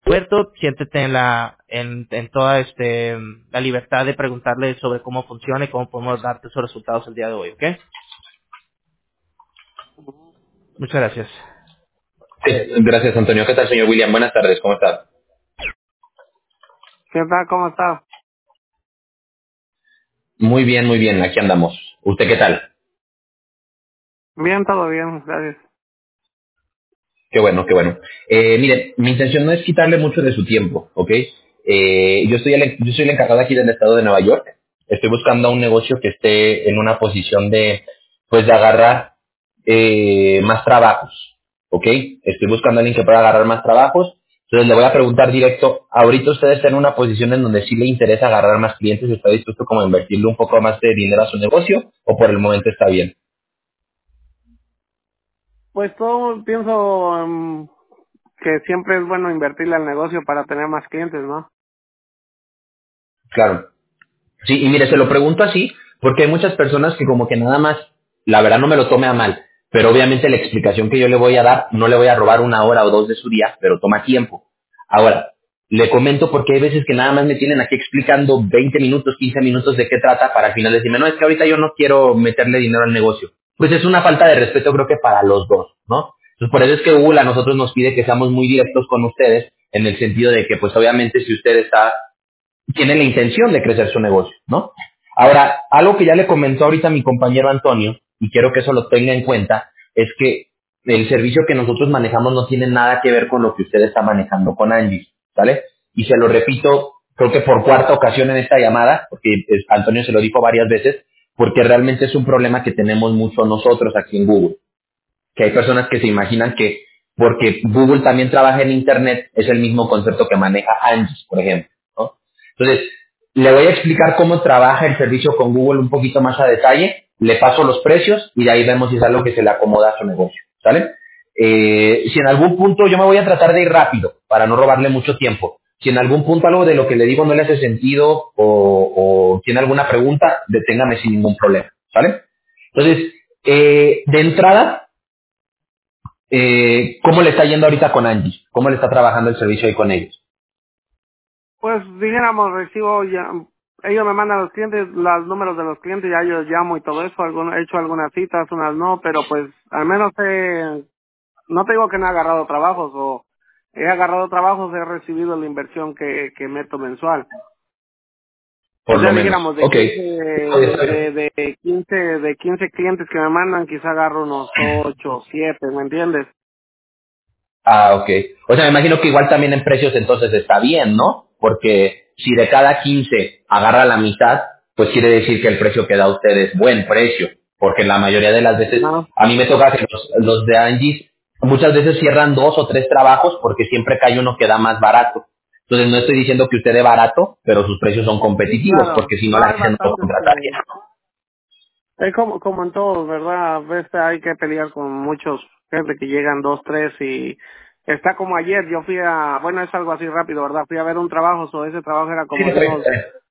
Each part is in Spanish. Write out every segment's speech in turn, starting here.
puerto, siéntete en toda la libertad de preguntarle sobre cómo funciona y cómo podemos darte esos resultados el día de hoy, ¿ok? Muchas gracias. Sí, gracias, Antonio. ¿Qué tal, señor William? Buenas tardes, ¿cómo está? ¿Qué tal? ¿Cómo está? Muy bien, aquí andamos. ¿Usted qué tal? Bien, todo bien, gracias. Qué bueno, qué bueno. Mire, mi intención no es quitarle mucho de su tiempo, ¿ok? Yo soy el encargado aquí del estado de Nueva York. Estoy buscando un negocio que esté en una posición pues, de agarrar más trabajos, ¿ok? Estoy buscando a alguien que pueda agarrar más trabajos. Entonces le voy a preguntar directo, ¿ahorita usted está en una posición en donde sí le interesa agarrar más clientes y está dispuesto como a invertirle un poco más de dinero a su negocio o por el momento está bien? Pues todo pienso que siempre es bueno invertirle al negocio para tener más clientes, ¿no? Claro. Sí, y mire, se lo pregunto así porque hay muchas personas que como que nada más, la verdad no me lo tome a mal, pero obviamente la explicación que yo le voy a dar, no le voy a robar 1 hora o 2 de su día, pero toma tiempo. Ahora, le comento porque hay veces que nada más me tienen aquí explicando 20 minutos, 15 minutos de qué trata para al final decirme, no, es que ahorita yo no quiero meterle dinero al negocio. Pues es una falta de respeto creo que para los dos, ¿no? Entonces por eso es que Google a nosotros nos pide que seamos muy directos con ustedes en el sentido de que pues obviamente si usted tiene la intención de crecer su negocio, ¿no? Ahora, algo que ya le comentó ahorita mi compañero Antonio, y quiero que eso lo tenga en cuenta, es que el servicio que nosotros manejamos no tiene nada que ver con lo que usted está manejando con Angie, ¿vale? Y se lo repito, creo que por cuarta ocasión en esta llamada, porque Antonio se lo dijo varias veces, porque realmente es un problema que tenemos mucho nosotros aquí en Google, que hay personas que se imaginan que porque Google también trabaja en Internet, es el mismo concepto que maneja Angie, por ejemplo, ¿no? Entonces, le voy a explicar cómo trabaja el servicio con Google un poquito más a detalle, le paso los precios y de ahí vemos si es algo que se le acomoda a su negocio, ¿sale? Si en algún punto, yo me voy a tratar de ir rápido para no robarle mucho tiempo. Si en algún punto algo de lo que le digo no le hace sentido o tiene alguna pregunta, deténgame sin ningún problema, ¿sale? Entonces, de entrada, ¿cómo le está yendo ahorita con Angie? ¿Cómo le está trabajando el servicio ahí con ellos? Pues dijéramos, recibo ya, ellos me mandan los clientes, los números de los clientes, ya yo llamo y todo eso, he hecho algunas citas, unas no, pero pues al menos no te digo que no he agarrado trabajos, o he agarrado trabajos, he recibido la inversión que meto mensual. O Por lo sea, menos. dijéramos, Ok. Puede ser. de 15 clientes que me mandan, quizá agarro unos 8 o 7, ¿me entiendes? Ah, ok. O sea, me imagino que igual también en precios entonces está bien, ¿no? Porque si de cada 15 agarra la mitad, pues quiere decir que el precio que da a usted es buen precio. Porque la mayoría de las veces, No, a mí me toca que los de Angie muchas veces cierran 2 o 3 trabajos porque siempre cae uno que da más barato. Entonces no estoy diciendo que usted dé barato, pero sus precios son sí, competitivos, claro. porque si no No, la hay gente no lo bastantes contrataría. es como en todo, ¿verdad? A veces hay que pelear con muchos gente que llegan 2, 3 y está como ayer, yo fui bueno, es algo así rápido, ¿verdad? Fui a ver un trabajo, ese trabajo era Sí, como de está bien.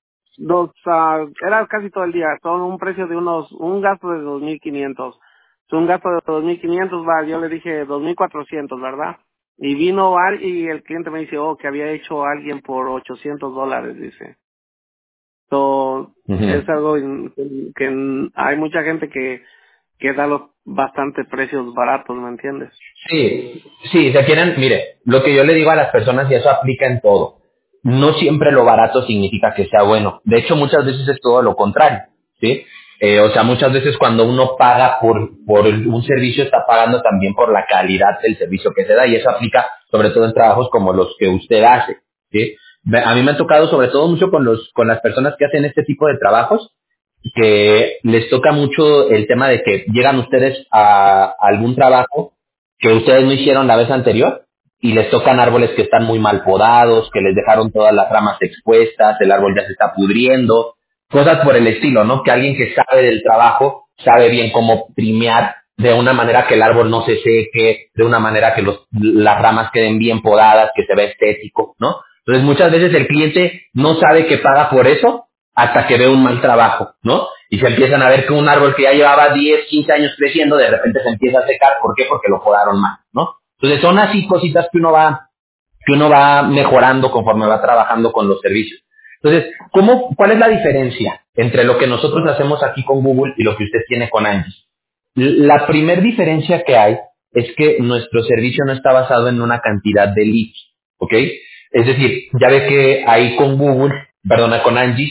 era casi todo el día, todo un precio de un gasto de 2,500. Un gasto de 2,500, va, yo le dije 2,400, ¿verdad? Y vino y el cliente me dice, que había hecho alguien por $800, dice. So, es Ujú. algo que hay mucha gente que da los bastantes precios baratos, ¿me entiendes? Sí, sí, se quieren, mire, lo que yo le digo a las personas y eso aplica en todo. No siempre lo barato significa que sea bueno. De hecho, muchas veces es todo lo contrario, ¿sí? O sea, muchas veces cuando uno paga por un servicio está pagando también por la calidad del servicio que se da y eso aplica sobre todo en trabajos como los que usted hace, ¿sí? A mí me ha tocado sobre todo mucho con las personas que hacen este tipo de trabajos que les toca mucho el tema de que llegan ustedes a algún trabajo que ustedes no hicieron la vez anterior y les tocan árboles que están muy mal podados, que les dejaron todas las ramas expuestas, el árbol ya se está pudriendo, cosas por el estilo, ¿no? Que alguien que sabe del trabajo sabe bien cómo trimear de una manera que el árbol no se seque, de una manera que las ramas queden bien podadas, que se vea estético, ¿no? Entonces muchas veces el cliente no sabe que paga por eso hasta que ve un mal trabajo, ¿no? Y se empiezan a ver que un árbol que ya llevaba 10, 15 años creciendo, de repente se empieza a secar. ¿Por qué? Porque lo podaron mal, ¿no? Entonces son así cositas que uno va que uno va mejorando conforme va trabajando con los servicios. Entonces, ¿cuál es la diferencia entre lo que nosotros hacemos aquí con Google y lo que usted tiene con Angie? La primer diferencia que hay es que nuestro servicio no está basado en una cantidad de leads, ¿ok? Es decir, ya ve que ahí con Google, perdona, con Angie,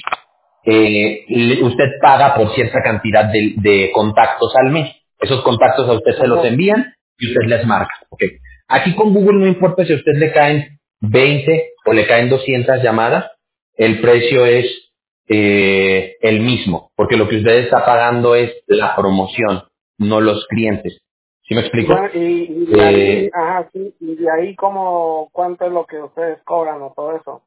usted paga por cierta cantidad de contactos al mes. Esos contactos a usted se los envían y usted les marca, ¿ok? Aquí con Google no importa si a usted le caen 20 o le caen 200 llamadas, el precio es el mismo, porque lo que usted está pagando es la promoción, no los clientes. ¿Sí me explico? Bueno, y de ahí, ajá, sí, y de ahí cuánto es lo que ustedes cobran o todo eso.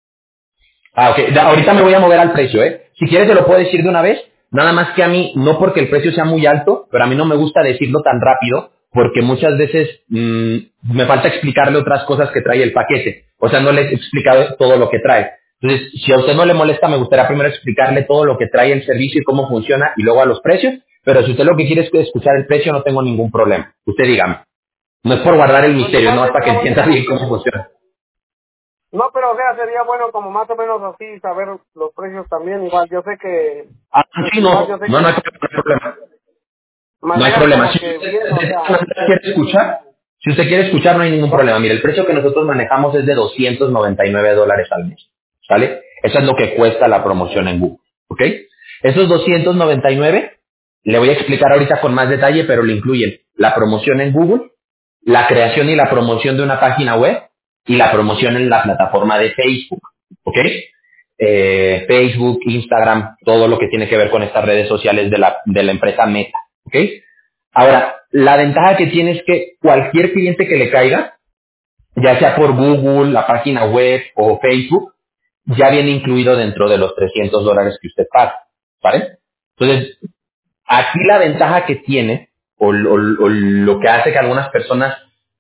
Ok. Ahorita me voy a mover al precio, ¿eh? Si quieres te lo puedo decir de una vez, nada más que a mí, no porque el precio sea muy alto, pero a mí no me gusta decirlo tan rápido, porque muchas veces me falta explicarle otras cosas que trae el paquete. O sea, no le he explicado todo lo que trae. Entonces, si a usted no le molesta, me gustaría primero explicarle todo lo que trae el servicio y cómo funciona, y luego a los precios. Pero si usted lo que quiere es escuchar el precio, no tengo ningún problema. Usted dígame. No es por guardar el Pues misterio, igual no es para que sería bueno entienda bien cómo funciona. no, pero o sea, sería bueno como más o menos así saber los precios también. Igual yo sé que, Ah, sí, igual yo no, sé no, que no hay problema. No hay manejan problema. como Si que usted bien, o de esta sea, manera quiere escuchar, si usted quiere escuchar, no hay ningún problema. Mire, el precio que nosotros manejamos es de $299 al mes. ¿Sale? Eso es lo que cuesta la promoción en Google. ¿Ok? Esos 299, le voy a explicar ahorita con más detalle, pero le incluyen la promoción en Google, la creación y la promoción de una página web y la promoción en la plataforma de Facebook. ¿Ok? Facebook, Instagram, todo lo que tiene que ver con estas redes sociales de la empresa Meta. ¿Ok? Ahora, la ventaja que tiene es que cualquier cliente que le caiga, ya sea por Google, la página web o Facebook, ya viene incluido dentro de los $300 que usted paga, ¿vale? Entonces, aquí la ventaja que tiene, o lo que hace que algunas personas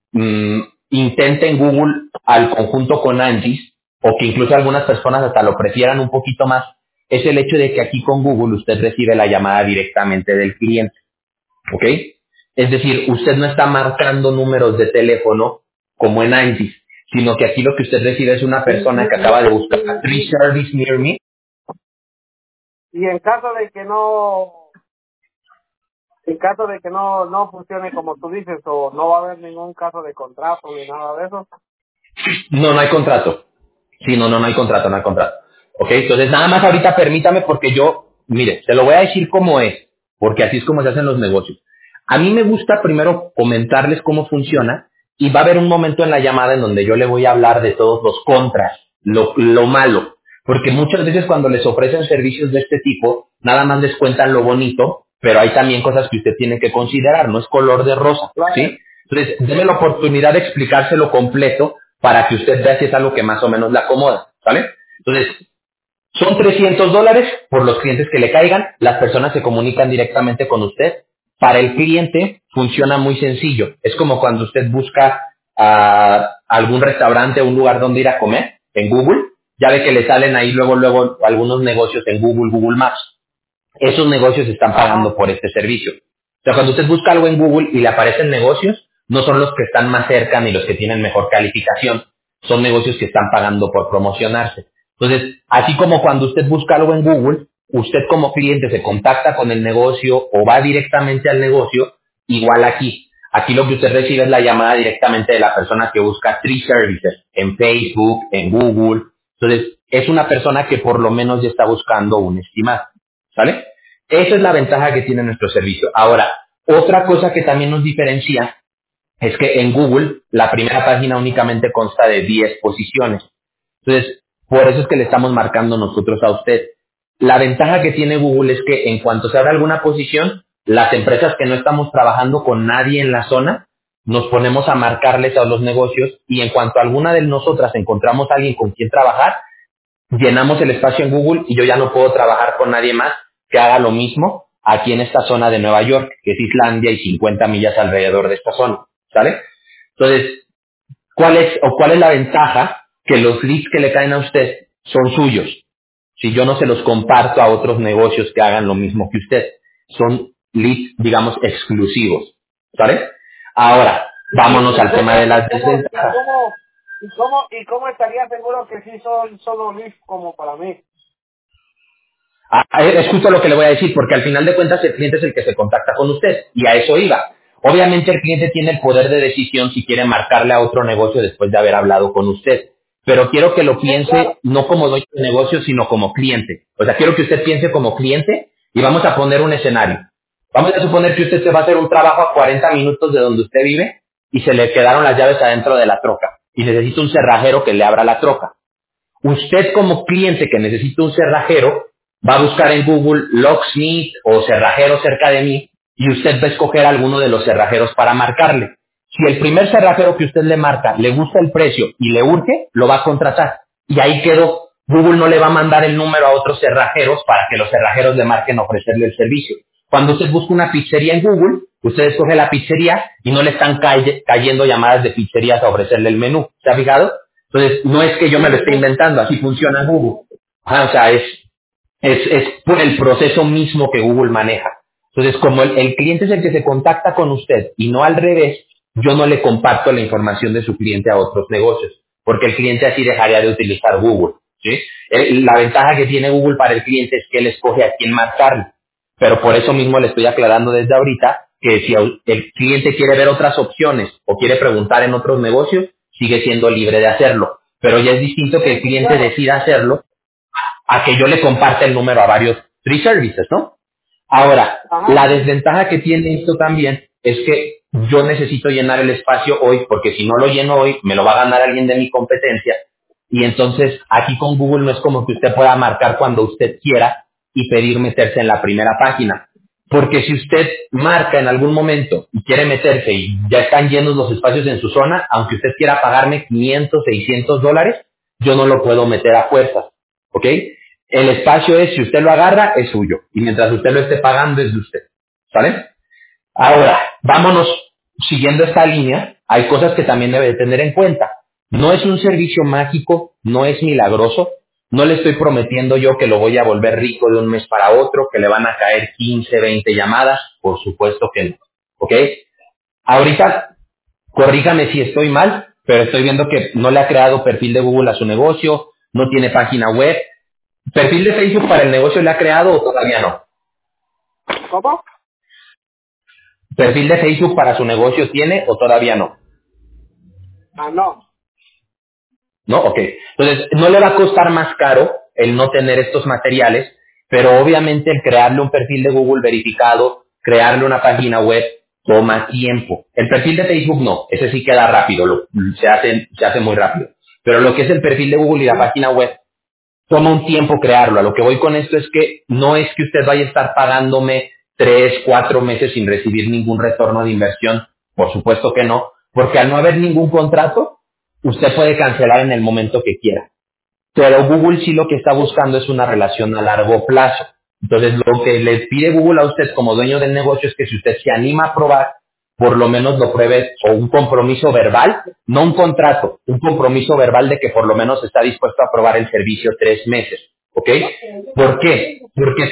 intenten Google al conjunto con Angie, o que incluso algunas personas hasta lo prefieran un poquito más, es el hecho de que aquí con Google usted recibe la llamada directamente del cliente. ¿Ok? Es decir, usted no está marcando números de teléfono como en Angie, sino que aquí lo que usted recibe es una persona que acaba de buscar a Tree Service Near Me. y en caso de que no funcione como tú dices, o no va a haber ningún caso de contrato ni nada de eso. No, no hay contrato. Sí, no hay contrato, no hay contrato. Ok, entonces nada más ahorita permítame porque yo, mire, se lo voy a decir cómo es, porque así es como se hacen los negocios. A mí me gusta primero comentarles cómo funciona y va a haber un momento en la llamada en donde yo le voy a hablar de todos los contras, lo malo, porque muchas veces cuando les ofrecen servicios de este tipo, nada más les cuentan lo bonito, pero hay también cosas que usted tiene que considerar, no es color de rosa, Claro. ¿sí? Entonces, déme la oportunidad de explicárselo completo para que usted vea si es algo que más o menos le acomoda, ¿vale? Entonces, son $300 por los clientes que le caigan, las personas se comunican directamente con usted. Para el cliente funciona muy sencillo, es como cuando usted busca algún restaurante o un lugar donde ir a comer en Google, ya ve que le salen ahí luego algunos negocios en Google Maps. Esos negocios están pagando por este servicio. O sea, cuando usted busca algo en Google y le aparecen negocios, no son los que están más cerca ni los que tienen mejor calificación. Son negocios que están pagando por promocionarse. Entonces, así como cuando usted busca algo en Google, usted como cliente se contacta con el negocio o va directamente al negocio, igual aquí. Aquí lo que usted recibe es la llamada directamente de la persona que busca Tree Services en Facebook, en Google. Entonces, es una persona que por lo menos ya está buscando un estimado. ¿Sale? Esa es la ventaja que tiene nuestro servicio. Ahora, otra cosa que también nos diferencia es que en Google la primera página únicamente consta de 10 posiciones. Entonces, por eso es que le estamos marcando nosotros a usted. La ventaja que tiene Google es que en cuanto se abra alguna posición, las empresas que no estamos trabajando con nadie en la zona, nos ponemos a marcarles a los negocios y en cuanto a alguna de nosotras encontramos a alguien con quien trabajar, llenamos el espacio en Google y yo ya no puedo trabajar con nadie más que haga lo mismo aquí en esta zona de Nueva York, que es Islandia y 50 millas alrededor de esta zona, ¿sale? Entonces, ¿cuál es la ventaja? Que los leads que le caen a usted son suyos. Si yo no se los comparto a otros negocios que hagan lo mismo que usted, son leads, digamos, exclusivos, ¿sale? Ahora, vámonos al tema de las desventajas. ¿Y cómo estaría seguro que sí son solo leads como para mí? Es justo lo que le voy a decir, porque al final de cuentas el cliente es el que se contacta con usted, y a eso iba. Obviamente el cliente tiene el poder de decisión si quiere marcarle a otro negocio después de haber hablado con usted. Pero quiero que lo Sí, claro. piense no como dueño de negocio, sino como cliente. O sea, quiero que usted piense como cliente y vamos a poner un escenario. Vamos a suponer que usted se va a hacer un trabajo a 40 minutos de donde usted vive y se le quedaron las llaves adentro de la troca y necesita un cerrajero que le abra la troca. Usted como cliente que necesita un cerrajero va a buscar en Google locksmith o cerrajero cerca de mí y usted va a escoger alguno de los cerrajeros para marcarle. Si el primer cerrajero que usted le marca le gusta el precio y le urge, lo va a contratar. Y ahí quedó. Google no le va a mandar el número a otros cerrajeros para que los cerrajeros le marquen a ofrecerle el servicio. Cuando usted busca una pizzería en Google, usted escoge la pizzería y no le están cayendo llamadas de pizzerías a ofrecerle el menú. ¿Se ha fijado? Entonces, no es que yo me lo esté inventando, así funciona Google. O sea, es por el proceso mismo que Google maneja. Entonces, como el cliente es el que se contacta con usted y no al revés, yo no le comparto la información de su cliente a otros negocios, porque el cliente así dejaría de utilizar Google. ¿Sí? La ventaja que tiene Google para el cliente es que él escoge a quién marcarle. Pero por eso mismo le estoy aclarando desde ahorita que si el cliente quiere ver otras opciones o quiere preguntar en otros negocios, sigue siendo libre de hacerlo. Pero ya es distinto que el Sí, cliente claro. decida hacerlo a que yo le comparte el número a varios free services, ¿no? Ahora, la Ajá. desventaja que tiene esto también es que yo necesito llenar el espacio hoy, porque si no lo lleno hoy, me lo va a ganar alguien de mi competencia. Y entonces, aquí con Google no es como que usted pueda marcar cuando usted quiera y pedir meterse en la primera página. Porque si usted marca en algún momento y quiere meterse y ya están llenos los espacios en su zona, aunque usted quiera pagarme 500, 600 dólares, yo no lo puedo meter a fuerzas. ¿Ok? El espacio es, si usted lo agarra, es suyo. Y mientras usted lo esté pagando, es de usted. ¿Sale? Ahora, vámonos siguiendo esta línea. Hay cosas que también debe de tener en cuenta. No es un servicio mágico, no es milagroso. No le estoy prometiendo yo que lo voy a volver rico de un mes para otro, que le van a caer 15, 20 llamadas. Por supuesto que no. ¿Ok? Ahorita, corríjame si estoy mal, pero estoy viendo que no le ha creado perfil de Google a su negocio, no tiene página web. ¿Perfil de Facebook para el negocio le ha creado o todavía no? ¿Cómo? ¿Perfil de Facebook para su negocio tiene o todavía no? Ah, no. ¿No? Ok. Entonces, no le va a costar más caro el no tener estos materiales, pero obviamente el crearle un perfil de Google verificado, crearle una página web, toma tiempo. El perfil de Facebook no, ese sí queda rápido, se hace muy rápido. Pero lo que es el perfil de Google y la página web, toma un tiempo crearlo. A lo que voy con esto es que no es que usted vaya a estar pagándome 3, 4 meses sin recibir ningún retorno de inversión. Por supuesto que no, porque al no haber ningún contrato, usted puede cancelar en el momento que quiera. Pero Google sí lo que está buscando es una relación a largo plazo. Entonces, lo que le pide Google a usted como dueño del negocio es que si usted se anima a probar, por lo menos lo pruebe o un compromiso verbal, no un contrato, un compromiso verbal de que por lo menos está dispuesto a probar el servicio 3 meses. ¿Ok? ¿Por qué? Porque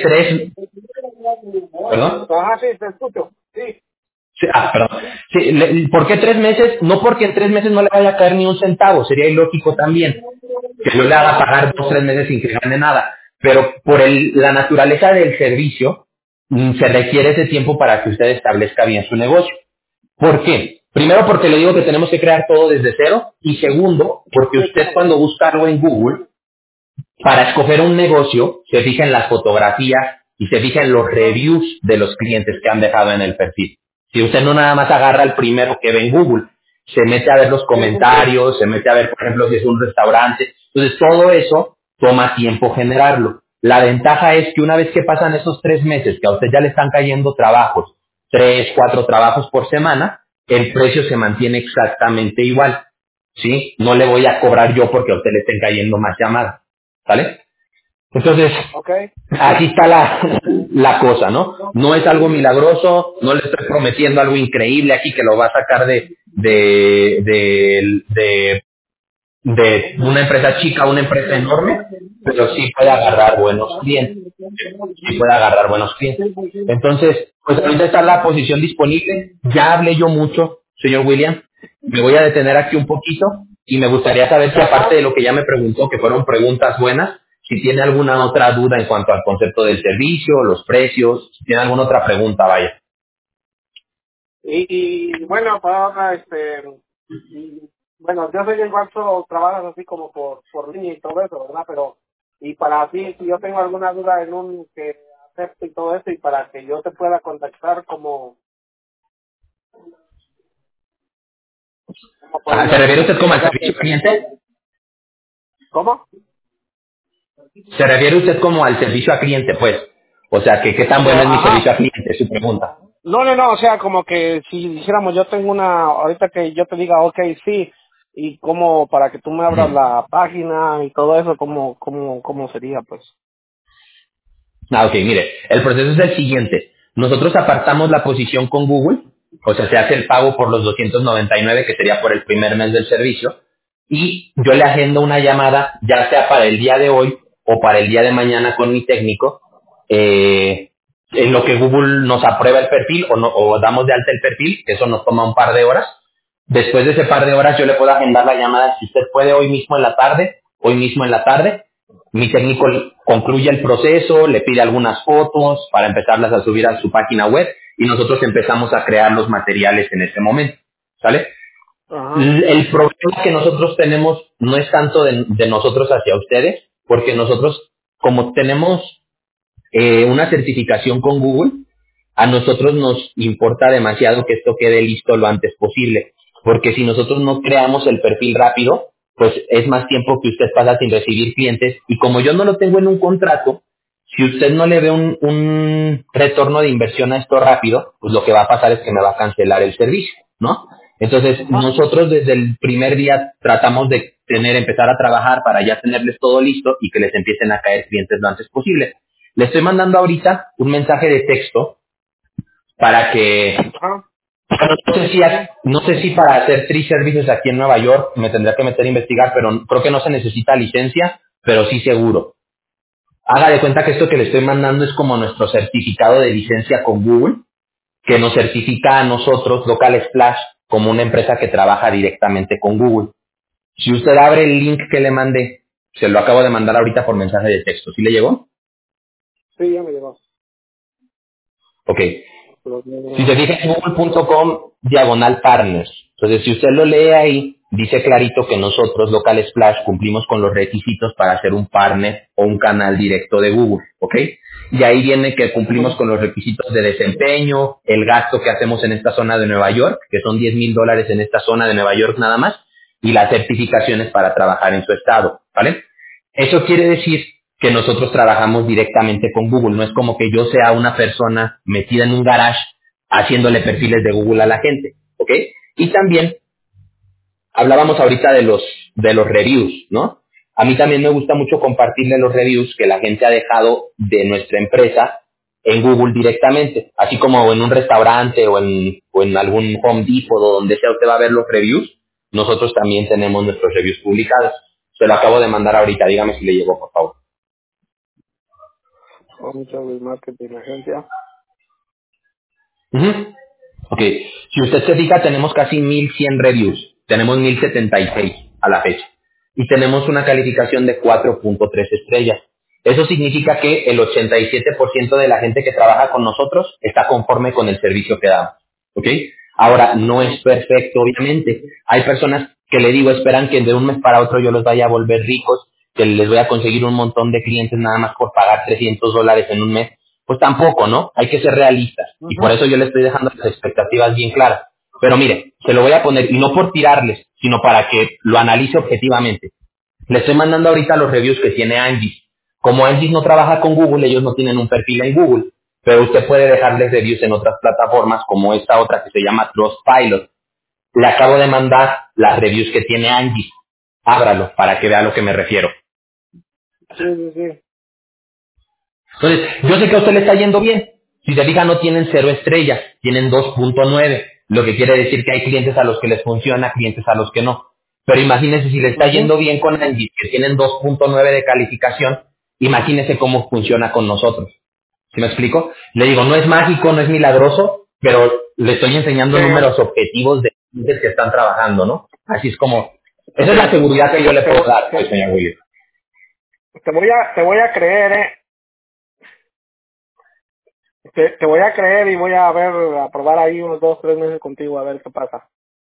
¿perdón? Ajá, sí, te escucho. Sí. Sí, perdón. Sí, ¿por qué 3 meses? No porque en 3 meses no le vaya a caer ni un centavo, sería ilógico también que yo le haga pagar 2, 3 meses sin que gane nada. Pero por la naturaleza del servicio, se requiere ese tiempo para que usted establezca bien su negocio. ¿Por qué? Primero porque le digo que tenemos que crear todo desde cero y segundo porque Sí, usted claro. cuando busca algo en Google, para escoger un negocio, se fija en las fotografías y se fija en los reviews de los clientes que han dejado en el perfil. Si usted no nada más agarra el primero que ve en Google, se mete a ver los Sí, sí, sí. comentarios, se mete a ver, por ejemplo, si es un restaurante. Entonces, todo eso toma tiempo generarlo. La ventaja es que una vez que pasan esos 3 meses, que a usted ya le están cayendo trabajos, 3, 4 trabajos por semana, el precio se mantiene exactamente igual. ¿Sí? No le voy a cobrar yo porque a usted le estén cayendo más llamadas. ¿Vale? Entonces, Ok. aquí está la cosa, ¿no? No es algo milagroso, no le estoy prometiendo algo increíble aquí que lo va a sacar de una empresa chica a una empresa enorme, pero sí puede agarrar buenos clientes, sí puede agarrar buenos clientes. Entonces, pues ahorita está la posición disponible, ya hablé yo mucho, señor William, me voy a detener aquí un poquito, Y me gustaría saber si aparte de lo que ya me preguntó, que fueron preguntas buenas, si tiene alguna otra duda en cuanto al concepto del servicio, los precios, si tiene alguna otra pregunta, vaya. Y bueno, para ahora, y, bueno, yo sé que igual solo trabajas así como por línea y todo eso, ¿verdad? Pero, y para ti, si yo tengo alguna duda en un que acepte y todo eso, y para que yo te pueda contactar, como ¿Se podría refiere ser? usted como O al sea, servicio al cliente? ¿cómo? Se refiere usted como al servicio al cliente, pues. O sea, que qué tan bueno es mi Ajá. servicio al cliente, es su pregunta. No, o sea, como que si dijéramos, yo tengo ahorita que yo te diga, ok, sí, y como para que tú me abras Ujú. la página y todo eso, cómo sería, pues. Ah, ok, mire, el proceso es el siguiente. Nosotros apartamos la posición con Google, o sea, se hace el pago por los 299, que sería por el primer mes del servicio, y yo le agendo una llamada, ya sea para el día de hoy o para el día de mañana con mi técnico, en lo que Google nos aprueba el perfil o damos de alta el perfil, que eso nos toma un par de horas. Después de ese par de horas yo le puedo agendar la llamada, si usted puede hoy mismo en la tarde, mi técnico concluye el proceso, le pide algunas fotos para empezarlas a subir a su página web y nosotros empezamos a crear los materiales en ese momento, ¿sale? Ajá, El problema que nosotros tenemos no es tanto de nosotros hacia ustedes, porque nosotros, como tenemos una certificación con Google, a nosotros nos importa demasiado que esto quede listo lo antes posible, porque si nosotros no creamos el perfil rápido, pues es más tiempo que usted pasa sin recibir clientes, y como yo no lo tengo en un contrato, si usted no le ve un retorno de inversión a esto rápido, pues lo que va a pasar es que me va a cancelar el servicio, ¿no? Entonces, ajá. nosotros desde el primer día tratamos de empezar a trabajar para ya tenerles todo listo y que les empiecen a caer clientes lo antes posible. Le estoy mandando ahorita un mensaje de texto para que, Ajá. bueno, no sé si para hacer Tree Services aquí en Nueva York me tendría que meter a investigar, pero creo que no se necesita licencia, pero sí seguro. Haga de cuenta que esto que le estoy mandando es como nuestro certificado de licencia con Google, que nos certifica a nosotros, Local Splash, como una empresa que trabaja directamente con Google. Si usted abre el link que le mandé, se lo acabo de mandar ahorita por mensaje de texto. ¿Sí le llegó? Sí, ya me llegó. Ok. Pero, Si se fija en google.com, diagonal partners. Entonces, si usted lo lee ahí, dice clarito que nosotros, Local Splash, cumplimos con los requisitos para ser un partner o un canal directo de Google, ¿ok? Y ahí viene que cumplimos con los requisitos de desempeño, el gasto que hacemos en esta zona de Nueva York, que son $10,000 en esta zona de Nueva York nada más, y las certificaciones para trabajar en su estado, ¿vale? Eso quiere decir que nosotros trabajamos directamente con Google. No es como que yo sea una persona metida en un garage haciéndole perfiles de Google a la gente, ¿ok? Y también hablábamos ahorita de los reviews, ¿no? A mí también me gusta mucho compartirle los reviews que la gente ha dejado de nuestra empresa en Google directamente, así como en un restaurante o en algún Home Depot o donde sea usted va a ver los reviews, nosotros también tenemos nuestros reviews publicados. Se lo acabo de mandar ahorita, dígame si le llegó, por favor. mucho de marketing, agencia. Ujú. Ok, si usted se fija, tenemos casi 1,100 reviews, tenemos 1,076 a la fecha, y tenemos una calificación de 4.3 estrellas. Eso significa que el 87% de la gente que trabaja con nosotros está conforme con el servicio que damos. ¿Ok? Ahora, no es perfecto, obviamente. Hay personas que le digo, esperan que de un mes para otro yo los vaya a volver ricos, que les voy a conseguir un montón de clientes nada más por pagar $300 en un mes. Pues tampoco, ¿no? Hay que ser realistas. Y por Ajá. eso yo le estoy dejando las expectativas bien claras. Pero mire, se lo voy a poner, y no por tirarles, sino para que lo analice objetivamente. Le estoy mandando ahorita los reviews que tiene Angie. Como Angie no trabaja con Google, ellos no tienen un perfil en Google. Pero usted puede dejarles reviews en otras plataformas, como esta otra que se llama Trustpilot. Le acabo de mandar las reviews que tiene Angie. Ábralo para que vea a lo que me refiero. Sí. Entonces, yo sé que a usted le está yendo bien. Si se fija, no tienen 0 estrellas, tienen 2.9, lo que quiere decir que hay clientes a los que les funciona, clientes a los que no. Pero imagínese si le está Ajá. yendo bien con Angie, que tienen 2.9 de calificación, imagínese cómo funciona con nosotros. ¿Sí me explico? Le digo, no es mágico, no es milagroso, pero le estoy enseñando Sí. números objetivos de clientes que están trabajando, ¿no? Así es como Esa es la seguridad que yo le puedo dar, pues, señor William. Te voy a creer, te voy a creer y voy a a probar ahí unos 2, 3 meses contigo a ver qué pasa.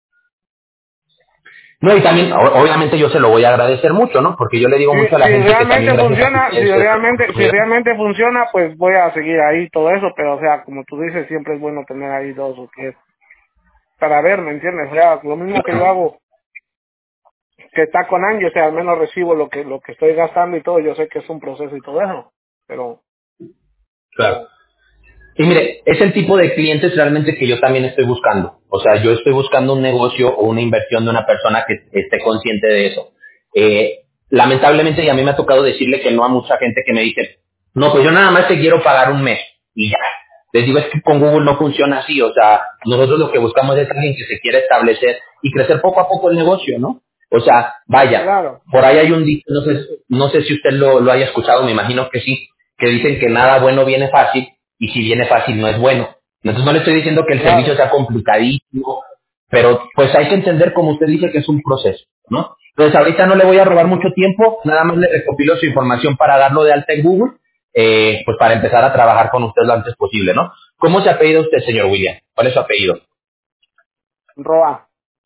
No, y también, obviamente yo se lo voy a agradecer mucho, ¿no? Porque yo le digo mucho a la Si gente que realmente también gracias a funciona, ustedes, si realmente funciona, pues voy a seguir ahí todo eso, pero o sea, como tú dices, siempre es bueno tener ahí 2 o 3 para ver, ¿me entiendes? O sea, lo mismo que yo hago, que está con Angie, o sea, al menos recibo lo que estoy gastando y todo, yo sé que es un proceso y todo eso, pero claro. Y mire, es el tipo de clientes realmente que yo también estoy buscando. O sea, yo estoy buscando un negocio o una inversión de una persona que esté consciente de eso. Lamentablemente, y a mí me ha tocado decirle que no a mucha gente que me dice, no, pues yo nada más te quiero pagar un mes y ya. Les digo, es que con Google no funciona así. O sea, nosotros lo que buscamos es alguien que se quiera establecer y crecer poco a poco el negocio, ¿no? O sea, vaya, claro, por ahí hay un dicho, no sé si usted lo haya escuchado, me imagino que sí, que dicen que nada bueno viene fácil y si viene fácil no es bueno. Entonces no le estoy diciendo que el servicio claro, sea complicadísimo, pero pues hay que entender, como usted dice, que es un proceso, ¿no? Entonces ahorita no le voy a robar mucho ujú. tiempo, nada más le recopilo su información para darlo de alta en Google, pues para empezar a trabajar con usted lo antes posible, ¿no? ¿Cómo se apellida usted, señor William? ¿Cuál es su apellido? Roa,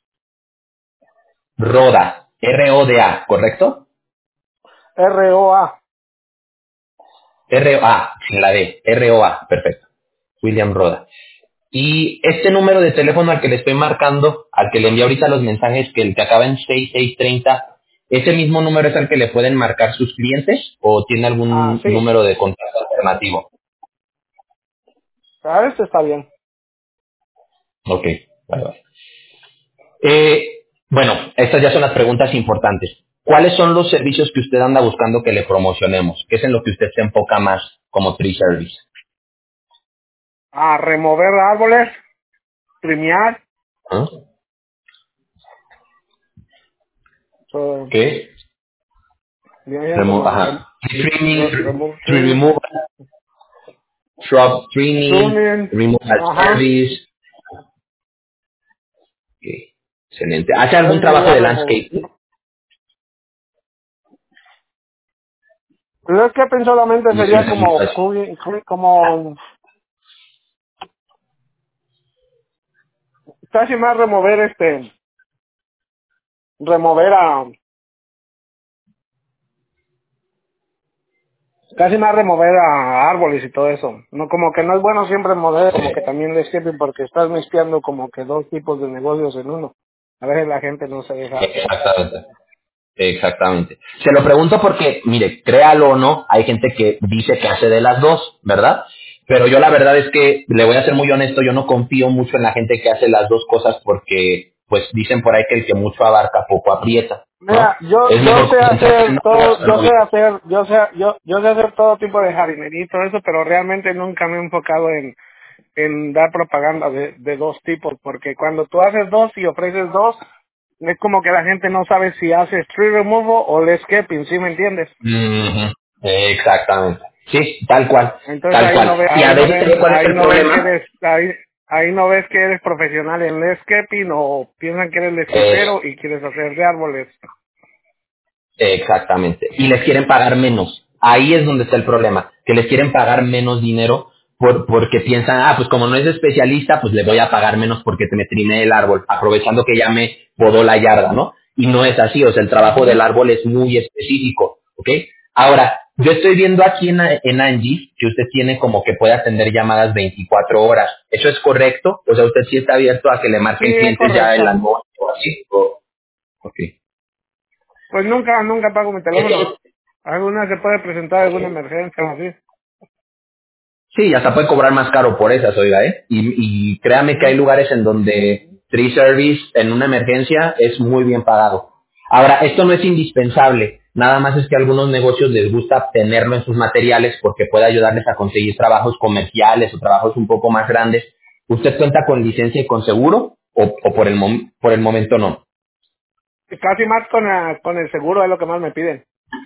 Roda, R-O-D-A, ¿correcto? ROA, R-O-A, sin la D, R-O-A, perfecto. William Roda. Y este número de teléfono al que le estoy marcando, al que le envié ahorita los mensajes, que el que acaba en 6630, ¿ese mismo número es al que le pueden marcar sus clientes o tiene algún sí, número de contacto alternativo? esto está bien. Ok, vale, vale. Bueno, estas ya son las preguntas importantes. ¿Cuáles son los servicios que usted anda buscando que le promocionemos? ¿Qué es en lo que usted se enfoca más como tree service? A remover árboles, trimear, ¿Ah? so, ¿Qué? viene siendo como Ajá. Trimming, remove tree tree, removal, shrub trimming, pruning, removal ajá, service. Ok, excelente. ¿Hace algún eso trabajo sería de remover. landscaping? Pero es que solamente No sé, sería como, como casi más remover remover casi más remover a árboles y todo eso. No, como que no es bueno siempre remover, como que también les sirve porque estás mezclando como que 2 tipos de negocios en uno. A veces la gente no se deja. Exactamente. Exactamente. Se lo pregunto porque, mire, créalo o no, hay gente que dice que hace de las dos, ¿verdad? Pero yo la verdad es que, le voy a ser muy honesto, yo no confío mucho en la gente que hace las dos cosas porque, pues dicen por ahí que el que mucho abarca poco aprieta, ¿no? Mira, yo Es yo mejor sé concentrarse hacer en una todo, sola. yo sé hacer todo tipo de jardinería y todo eso, pero realmente nunca me he enfocado en dar propaganda de 2 tipos, porque cuando tú haces dos y ofreces dos, es como que la gente no sabe si haces tree removal o landscaping, ¿sí me entiendes? Ujú. Exactamente. Sí, tal cual, Entonces tal cual. Y a veces, ¿sabe cuál es el problema? ahí no ves que eres profesional en landscaping o piensan que eres Es landscapero y quieres hacer de árboles. Exactamente. Y les quieren pagar menos. Ahí es donde está el problema, que les quieren pagar menos dinero porque piensan, pues como no es especialista, pues le voy a pagar menos porque te me triné el árbol, aprovechando que ya me podó la yarda, ¿no? Y no es así, o sea, el trabajo del Ujú. árbol es muy específico, ¿ok? Ahora, yo estoy viendo aquí en Angie que usted tiene como que puede atender llamadas 24 horas. ¿Eso es correcto? O sea, usted sí está abierto a que le Sí, marquen es clientes ya en la correcto. noche o así. Ok. Pues nunca pago mi teléfono. Alguna se puede presentar alguna emergencia o así. Sí, hasta puede cobrar más caro por esas, oiga, ¿eh? Y créame que hay Ujú. lugares en donde Tree Service en una emergencia es muy bien pagado. Ahora, esto no es indispensable, nada más es que a algunos negocios les gusta tenerlo en sus materiales porque puede ayudarles a conseguir trabajos comerciales o trabajos un poco más grandes. ¿Usted cuenta con licencia y con seguro o por el momento no? Y casi más con el seguro es lo que más me piden.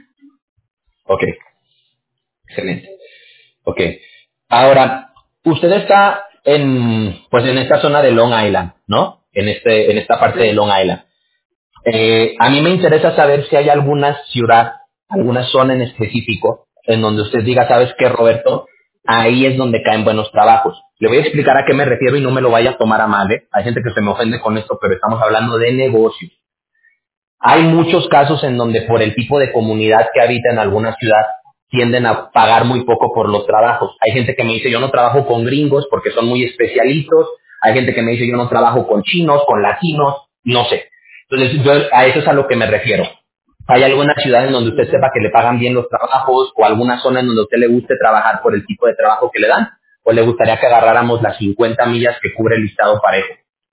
Ok, excelente. Ok. Ahora, usted está pues en esta zona de Long Island, ¿no? En esta parte de Sí, Long Island. A mí me interesa saber si hay alguna ciudad, alguna zona en específico en donde usted diga, ¿sabes qué, Roberto? Ahí es donde caen buenos trabajos. Le voy a explicar a qué me refiero y no me lo vaya a tomar a mal, ¿eh? Hay gente que se me ofende con esto, pero estamos hablando de negocios. Hay muchos casos en donde por el tipo de comunidad que habita en alguna ciudad tienden a pagar muy poco por los trabajos. Hay gente que me dice yo no trabajo con gringos porque son muy especialitos. Hay gente que me dice yo no trabajo con chinos, con latinos, no sé. Entonces yo a eso es a lo que me refiero. ¿Hay alguna ciudad en donde usted Ujú. sepa que le pagan bien los trabajos o alguna zona en donde a usted le guste trabajar por el tipo de trabajo que le dan? ¿O le gustaría que agarráramos las 50 millas que cubre el listado parejo?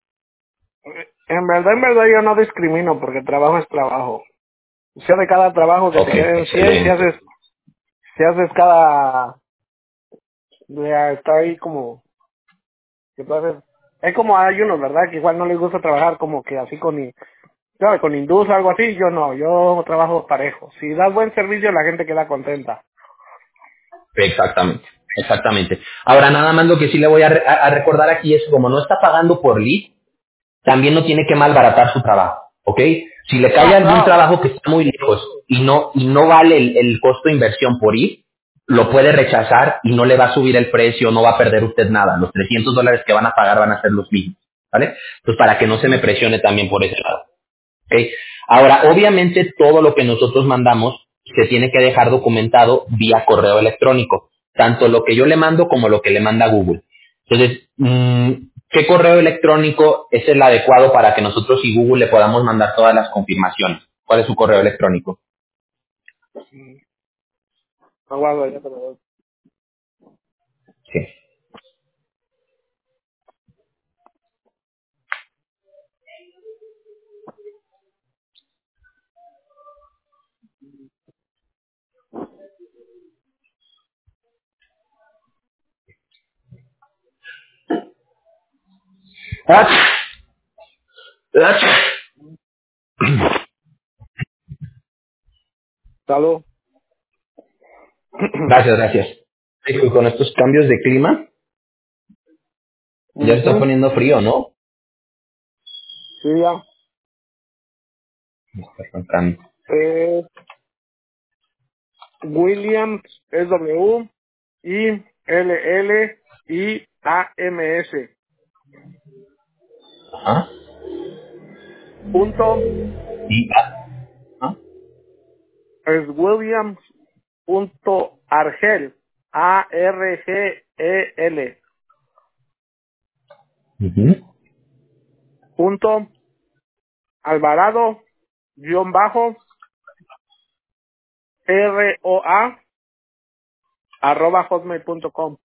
En verdad yo no discrimino porque trabajo es trabajo. Sea de cada trabajo que te Ok, queden 100, excelente. si haces cada, está ahí como, que tú haces, es como hay unos, ¿verdad? Que igual no les gusta trabajar como que así ¿sabe? Con indus o algo así, yo no, yo trabajo parejo. Si das buen servicio, la gente queda contenta. Exactamente, exactamente. Ahora, nada más lo que sí le voy a recordar aquí es, como no está pagando por lead, también no tiene que malbaratar su trabajo, ¿ok? Si le cae No, algún claro. trabajo que está muy lejos y no vale el costo de inversión por ir, lo puede rechazar y no le va a subir el precio, no va a perder usted nada. Los $300 que van a pagar van a ser los mismos, ¿vale? Entonces, para que no se me presione también por ese lado. ¿Ok? Ahora, obviamente todo lo que nosotros mandamos se tiene que dejar documentado vía correo electrónico, tanto lo que yo le mando como lo que le manda Google. Entonces, ¿qué correo electrónico es el adecuado para que nosotros y Google le podamos mandar todas las confirmaciones? ¿Cuál es su correo electrónico? Aguardo, ya te lo doy. Sí. ¡Ach! ¡Ach! Salud. Gracias, gracias. Y con estos cambios de clima, ya se está Ujú. poniendo frío, ¿no? Sí, ya. Está arrancando. Williams es WILLIAMS Ajá. punto Y, ajá. es Williams punto Argel ARGEL Ujú. punto Alvarado guión bajo ROA arroba hotmail.com.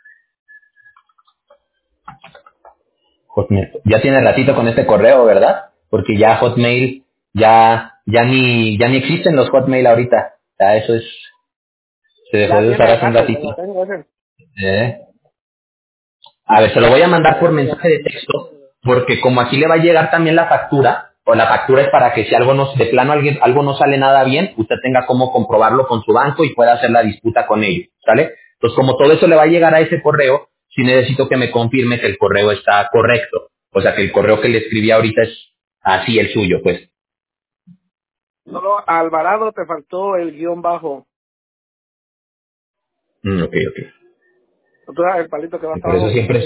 Hotmail. Ya tiene ratito con este correo, ¿verdad? Porque ya Hotmail, ya ni existen los Hotmail ahorita. Ya eso es, se dejó Ya de usar tiene hace un rato que lo ratito. tengo ese. ¿Eh? A ver, se lo voy a mandar por mensaje de texto, porque como aquí le va a llegar también la factura, o la factura es para que si algo no, de plano algo no sale nada bien, usted tenga cómo comprobarlo con su banco y pueda hacer la disputa con ellos, ¿sale? Entonces, como todo eso le va a llegar a ese correo, sí necesito que me confirme que el correo está correcto. O sea, que el correo que le escribí ahorita es así el suyo, pues. Solo Alvarado te faltó el guión bajo. Ok, ok. Tú sabes el palito que va Y hasta por eso abajo. siempre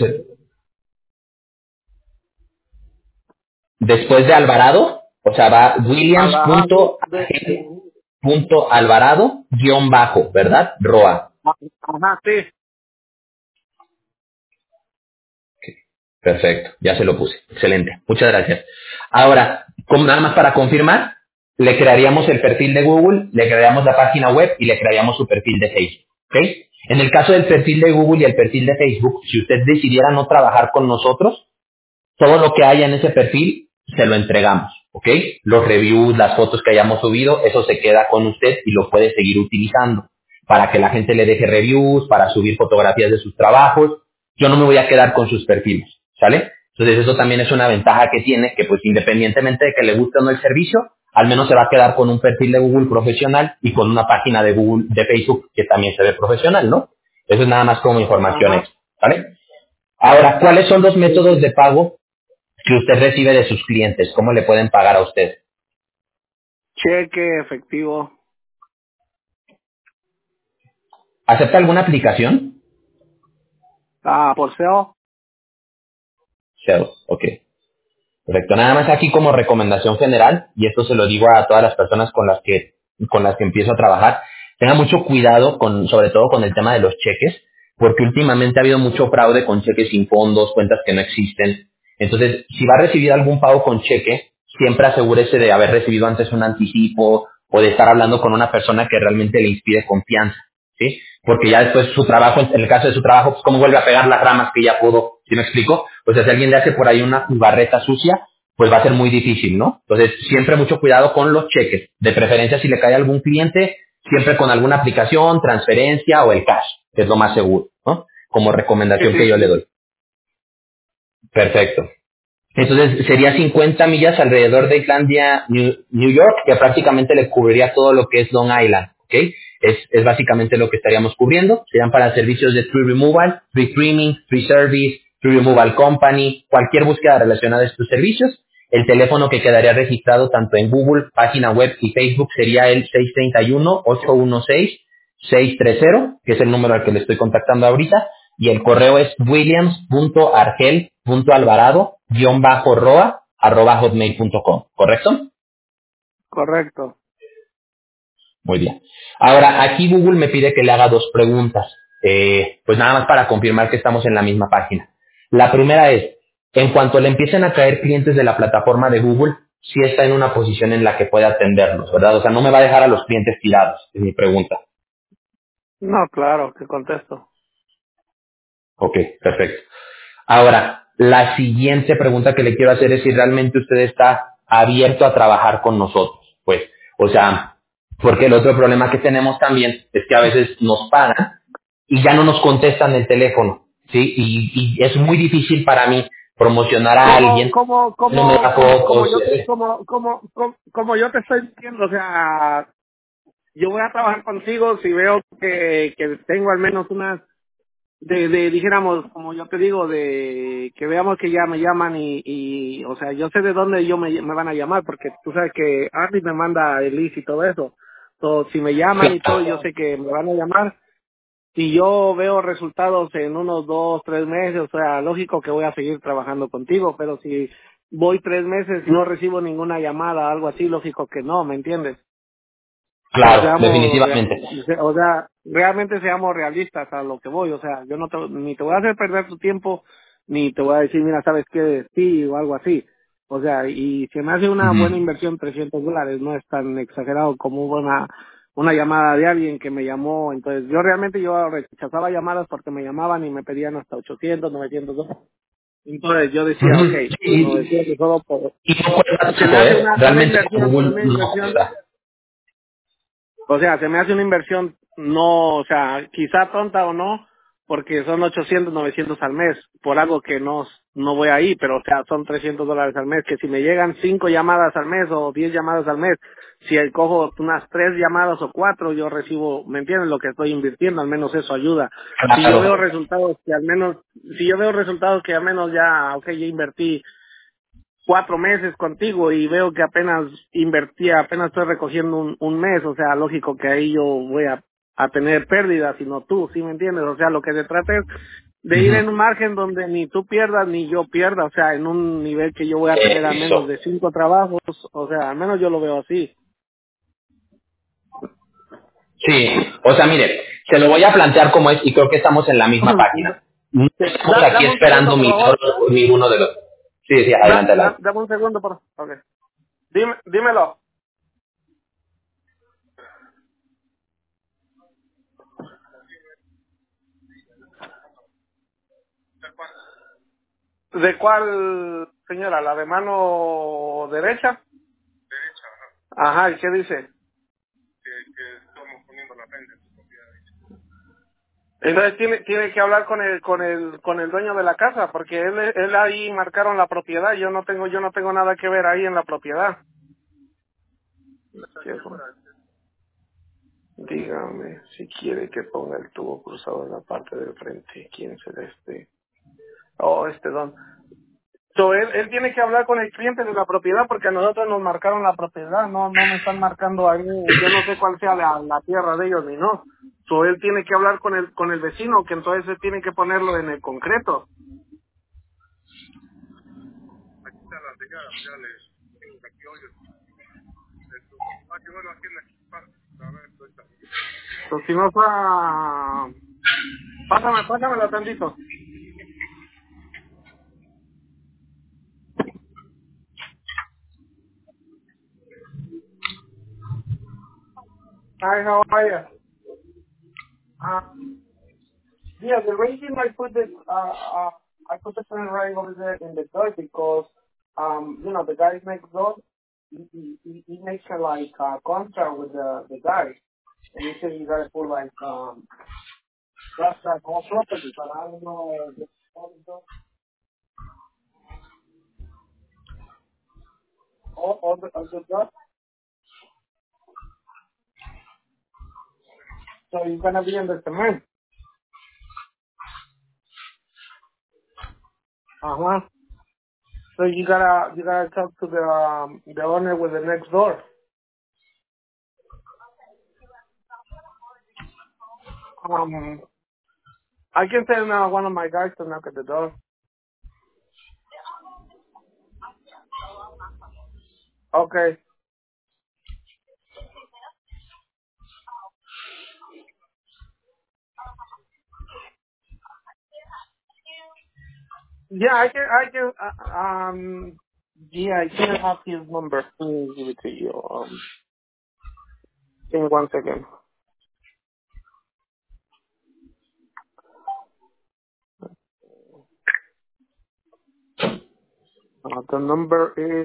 después de Alvarado, o sea, va Ajá, Williams.alvarado guión bajo, ¿verdad? ROA. ajá, sí. Perfecto, ya se lo puse. Excelente, muchas gracias. Ahora, nada más para confirmar, le crearíamos el perfil de Google, le crearíamos la página web y le crearíamos su perfil de Facebook. ¿Ok? En el caso del perfil de Google y el perfil de Facebook, si usted decidiera no trabajar con nosotros, todo lo que haya en ese perfil se lo entregamos, ¿ok? Los reviews, las fotos que hayamos subido, eso se queda con usted y lo puede seguir utilizando para que la gente le deje reviews, para subir fotografías de sus trabajos. Yo no me voy a quedar con sus perfiles, ¿sale? Entonces eso también es una ventaja que tiene, que pues independientemente de que le guste o no el servicio, al menos se va a quedar con un perfil de Google profesional y con una página de Google, de Facebook que también se ve profesional, ¿no? Eso es nada más como información Ajá. extra, ¿vale? Ahora, ¿cuáles son los Sí. métodos de pago que usted recibe de sus clientes? ¿Cómo le pueden pagar a usted? Cheque, efectivo. ¿Acepta alguna aplicación? Por SEO. Cero, ok. Perfecto. Nada más aquí como recomendación general, y esto se lo digo a todas las personas con las que empiezo a trabajar, tenga mucho cuidado con, sobre todo con el tema de los cheques, porque últimamente ha habido mucho fraude con cheques sin fondos, cuentas que no existen. Entonces, si va a recibir algún pago con cheque, siempre asegúrese de haber recibido antes un anticipo o de estar hablando con una persona que realmente le inspire confianza, ¿sí? Porque ya después su trabajo, en el caso de su trabajo, pues cómo vuelve a pegar las ramas que ya pudo, ¿sí me explico? Pues si alguien le hace por ahí una barreta sucia, pues va a ser muy difícil, ¿no? Entonces, siempre mucho cuidado con los cheques. De preferencia, si le cae a algún cliente, siempre con alguna aplicación, transferencia o el cash, que es lo más seguro, ¿no? Como Sí, recomendación que sí. yo le doy. Perfecto. Entonces sería 50 millas alrededor de Islandia, New York, que prácticamente le cubriría todo lo que es Long Island, ¿ok? Es básicamente lo que estaríamos cubriendo. Serían para servicios de Tree Removal, Tree Trimming, Tree Service, Tree Removal Company, cualquier búsqueda relacionada a estos servicios. El teléfono que quedaría registrado tanto en Google, página web y Facebook sería el 631-816-630, que es el número al que le estoy contactando ahorita, y el correo es williams.argel.alvarado-roa@hotmail.com, ¿correcto? Correcto. Muy bien. Ahora, aquí Google me pide que le haga dos preguntas, pues nada más para confirmar que estamos en la misma página. La primera es, en cuanto le empiecen a caer clientes de la plataforma de Google, si está en una posición en la que puede atenderlos, ¿verdad? O sea, no me va a dejar a los clientes tirados, es mi pregunta. No, claro, que contesto. Ok, perfecto. Ahora, la siguiente pregunta que le quiero hacer es si realmente usted está abierto a trabajar con nosotros. Pues, o sea, porque el otro problema que tenemos también es que a veces nos pagan y ya no nos contestan el teléfono, ¿sí? Y es muy difícil para mí promocionar a Como, alguien, como, no me como, da como, como focos. yo te, como yo te estoy diciendo, o sea, yo voy a trabajar contigo si veo que tengo al menos unas dijéramos, como yo te digo, de que veamos que ya me llaman o sea, yo sé de dónde me van a llamar, porque tú sabes que Andy me manda el list y todo eso. Entonces, si me llaman y todo, yo sé que me van a llamar. Si yo veo resultados en unos 2, 3 meses, o sea, lógico que voy a seguir trabajando contigo, pero si voy 3 meses y no recibo ninguna llamada, algo así, lógico que no, ¿me entiendes? O sea, Claro, definitivamente. o sea, realmente seamos realistas a lo que voy, o sea, yo no te, ni te voy a hacer perder tu tiempo, ni te voy a decir, mira, sabes qué, sí, o algo así. O sea, y se me hace una buena Ujú. inversión, $300, no es tan exagerado como una llamada de alguien que me llamó, entonces yo rechazaba llamadas porque me llamaban y me pedían hasta 800, $900. Entonces yo decía, Ujú. okay, Sí, 900 solo por, y no cuesta se me tanto, hace ¿eh? una Realmente inversión, Google no cuesta. o sea, se me hace una inversión, no, o sea, quizá tonta o no, porque son 800, 900 al mes, por algo que no voy ahí, pero o sea, son $300 al mes, que si me llegan 5 llamadas al mes o 10 llamadas al mes, si cojo unas 3 llamadas o 4, yo recibo, ¿me entienden lo que estoy invirtiendo? Al menos eso ayuda. Si yo veo Claro. resultados que al menos, si yo veo resultados que al menos ya, okay, ya invertí 4 meses contigo y veo que apenas estoy recogiendo un mes, o sea, lógico que ahí yo voy a tener pérdidas, sino tú, ¿sí me entiendes? O sea, lo que se trata es de ir Ujú. en un margen donde ni tú pierdas ni yo pierda, o sea, en un nivel que yo voy a tener al menos Eso. de 5 trabajos, o sea, al menos yo lo veo así. Sí, o sea, mire, se lo voy a plantear como es y creo que estamos en la misma página. No estamos aquí Dame un segundo, esperando por favor. milagros por ninguno de los... Sí, sí, adelante, adelante. Dame un segundo, por favor. Okay. Dímelo. ¿De cuál, señora? ¿La de mano derecha? Ajá, ¿y qué dice? Entonces tiene que hablar con el dueño de la casa, porque él ahí marcaron la propiedad, yo no tengo nada que ver ahí en la propiedad. ¿Qué fue? Dígame si quiere que ponga el tubo cruzado en la parte del frente. ¿Quién es este? Oh, este don. So, él tiene que hablar con el cliente de la propiedad porque a nosotros nos marcaron la propiedad, no me están marcando ahí, yo no sé cuál sea la tierra de ellos ni no. So, él tiene que hablar con el vecino, que entonces él tiene que ponerlo en el concreto. So, si no está... Pásamelo tantito. Hi, how are you? Yeah, the reason I put the pen right over there in the door because, the guy next door, he makes a like contract with the guy, and he said you gotta put like that's that whole property, but I don't know all the stuff. So you're gonna be in the cement. Uh-huh. So you gotta talk to the owner with the next door. I can send one of my guys to knock at the door. Okay. Yeah, I can have his number. Let me give it to you. Give me 1 second. The number is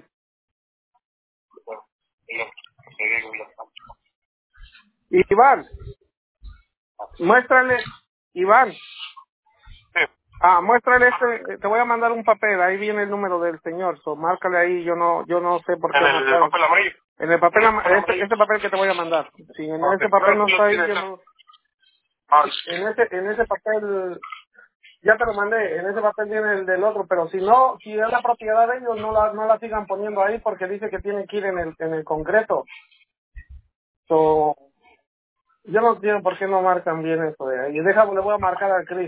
Iván. Muéstrale, Iván. Muéstrale te voy a mandar un papel, ahí viene el número del señor, márcale ahí, yo no sé por qué. En el papel amarillo. En el papel, este papel que te voy a mandar. Si en ese papel no está ahí, yo no. En ese papel, ya te lo mandé, en ese papel viene el del otro, pero si no, si es la propiedad de ellos, no la sigan poniendo ahí porque dice que tiene que ir en el concreto. So, yo no entiendo por qué no marcan bien eso de ahí. Le voy a marcar al Chris.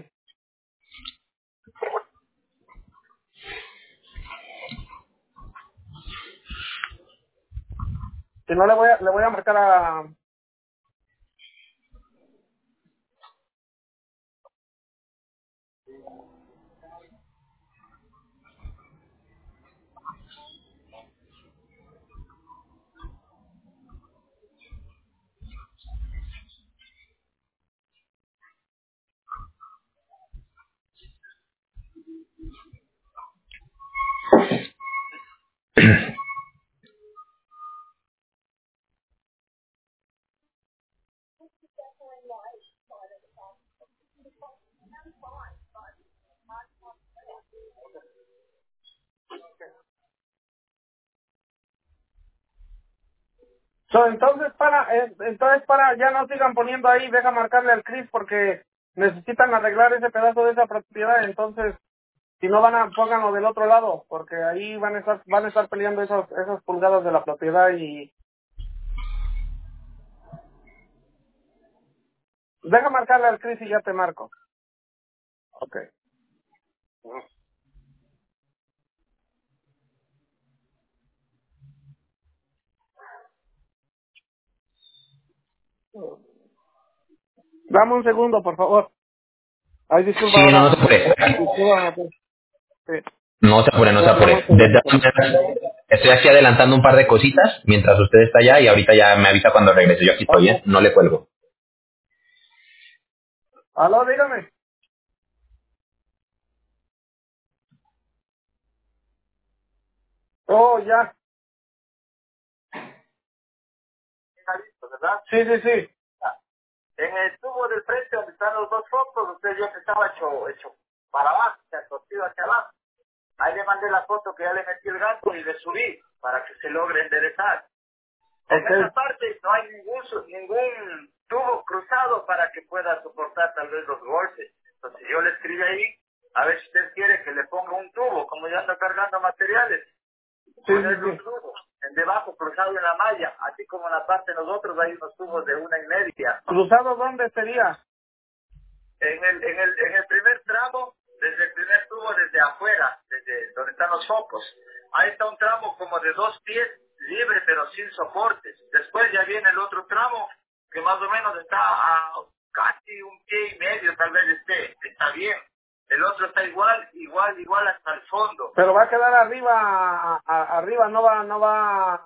Si no, le voy a marcar a... entonces para, ya no sigan poniendo ahí, deja marcarle al Chris porque necesitan arreglar ese pedazo de esa propiedad, entonces, si no pónganlo del otro lado, porque ahí van a estar peleando esas pulgadas de la propiedad y deja marcarle al Chris y ya te marco. Okay. Dame un segundo, por favor. Ay, disculpa, Sí, no, no se ahora. apure. Disculpa, sí. No se apure, no se apure. De todas maneras, estoy aquí adelantando un par de cositas mientras usted está allá y ahorita ya me avisa cuando regrese. Yo aquí estoy, ¿eh? Okay. No le cuelgo. Aló, dígame. Oh, ya. Está listo, ¿verdad? Sí, sí, sí. En el tubo del frente donde están los dos focos, usted vio que estaba hecho para abajo, se ha torcido hacia abajo. Ahí le mandé la foto que ya le metí el gato y le subí para que se logre enderezar. En esa parte no hay ningún tubo cruzado para que pueda soportar tal vez los golpes. Entonces yo le escribí ahí A ver si usted quiere que le ponga un tubo, como ya anda cargando materiales. Ponerle un tubo en debajo, cruzado en la malla, así como en la parte de nosotros hay unos tubos de 1,5. ¿Cruzado dónde sería? En el primer tramo, desde el primer tubo, desde afuera, desde donde están los focos, ahí está un tramo como de 2 pies, libre pero sin soportes. Después ya viene el otro tramo, que más o menos está a casi 1,5 pies, tal vez está bien. El otro está igual hasta el fondo. Pero va a quedar arriba, no va.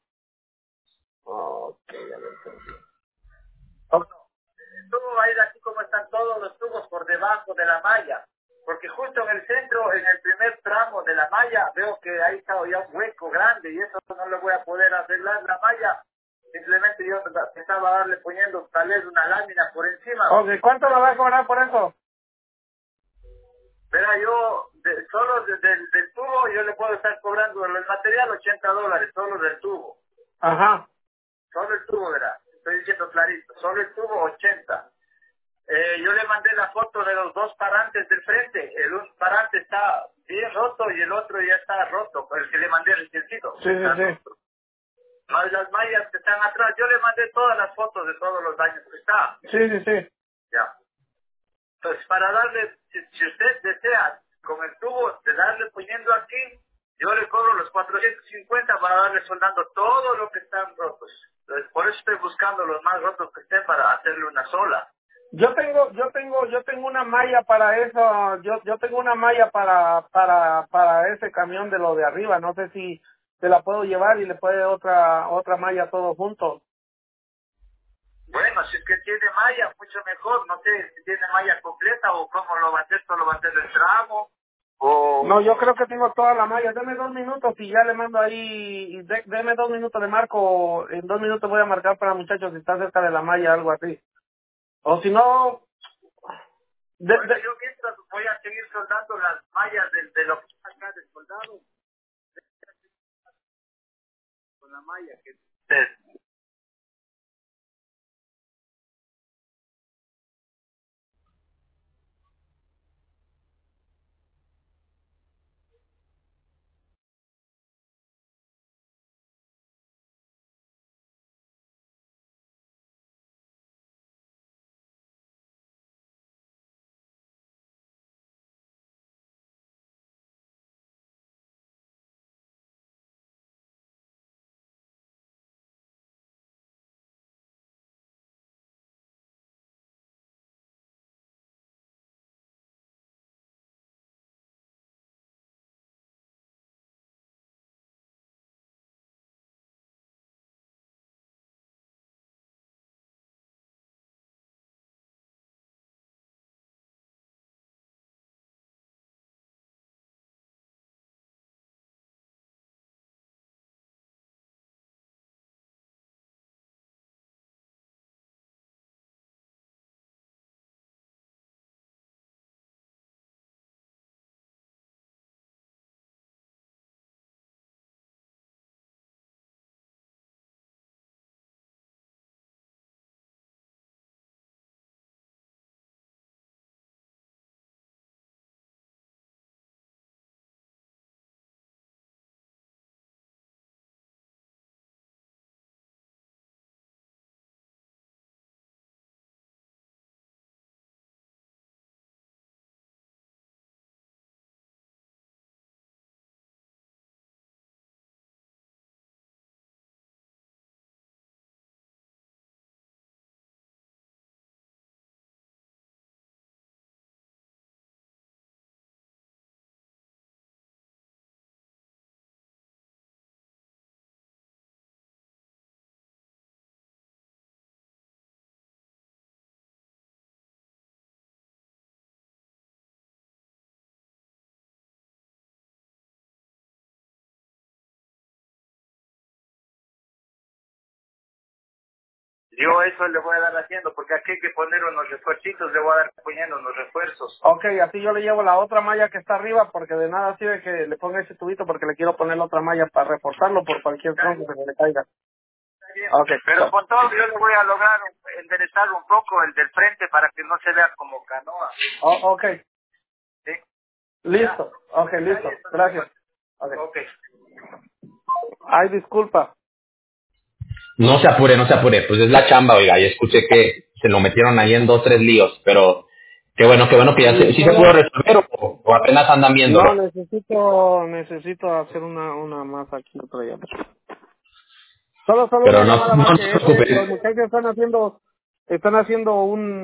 Ok, ya lo entendí. Okay. El tubo va a ir así como están todos los tubos por debajo de la malla. Porque justo en el centro, en el primer tramo de la malla, veo que ahí está ya un hueco grande y eso no le voy a poder arreglar la malla. Simplemente yo pensaba darle poniendo tal vez una lámina por encima. Ok, ¿cuánto me va a cobrar por eso? Verá, yo solo del tubo yo le puedo estar cobrando el material $80, solo del tubo. Ajá. Solo el tubo, verá. Estoy diciendo clarito, solo el tubo 80. Yo le mandé la foto de los 2 parantes del frente. Un parante está bien roto y el otro ya está roto, el que le mandé reciencito. Sí. Más las mallas que están atrás. Yo le mandé todas las fotos de todos los daños que está. Sí. Ya. Entonces, para darle, si usted desea, con el tubo, de darle poniendo aquí, yo le cobro los 450 para darle soldando todo lo que están rotos. Entonces, por eso estoy buscando los más rotos que estén para hacerle una sola. Yo tengo una malla para eso. Yo tengo una malla para ese camión de lo de arriba. No sé si se la puedo llevar y le puede otra malla todo junto. Bueno, si es que tiene malla, mucho mejor. No sé si tiene malla completa o cómo lo va a hacer, solo va a hacer el tramo. O... No, yo creo que tengo toda la malla. Deme 2 minutos y ya le mando ahí. Deme 2 minutos, le marco. En 2 minutos voy a marcar para muchachos si está cerca de la malla, algo así. O si no... Bueno, yo mientras voy a seguir soldando las mallas de lo que está acá de soldado. Con la malla que... Yo eso le voy a dar haciendo, porque aquí hay que poner unos refuercitos, le voy a dar poniendo unos refuerzos. Ok, así yo le llevo la otra malla que está arriba, porque de nada sirve que le ponga ese tubito, porque le quiero poner la otra malla para reforzarlo por cualquier tronco que se le caiga. Ok, Pero con todo yo le voy a lograr enderezar un poco el del frente para que no se vea como canoa. ok. ¿Sí? Listo. Ok, listo. Gracias. Okay. Ok. Ay, disculpa. No se apure, no se apure. Pues es la chamba, oiga. Y escuché que se lo metieron ahí en 2, 3 líos. Pero qué bueno que ya Sí, sí se pudo resolver o apenas andan no, viéndolo. necesito hacer una más aquí, otra llamada. Solo Pero una no, llamada no más se que los preocupe. muchachos están haciendo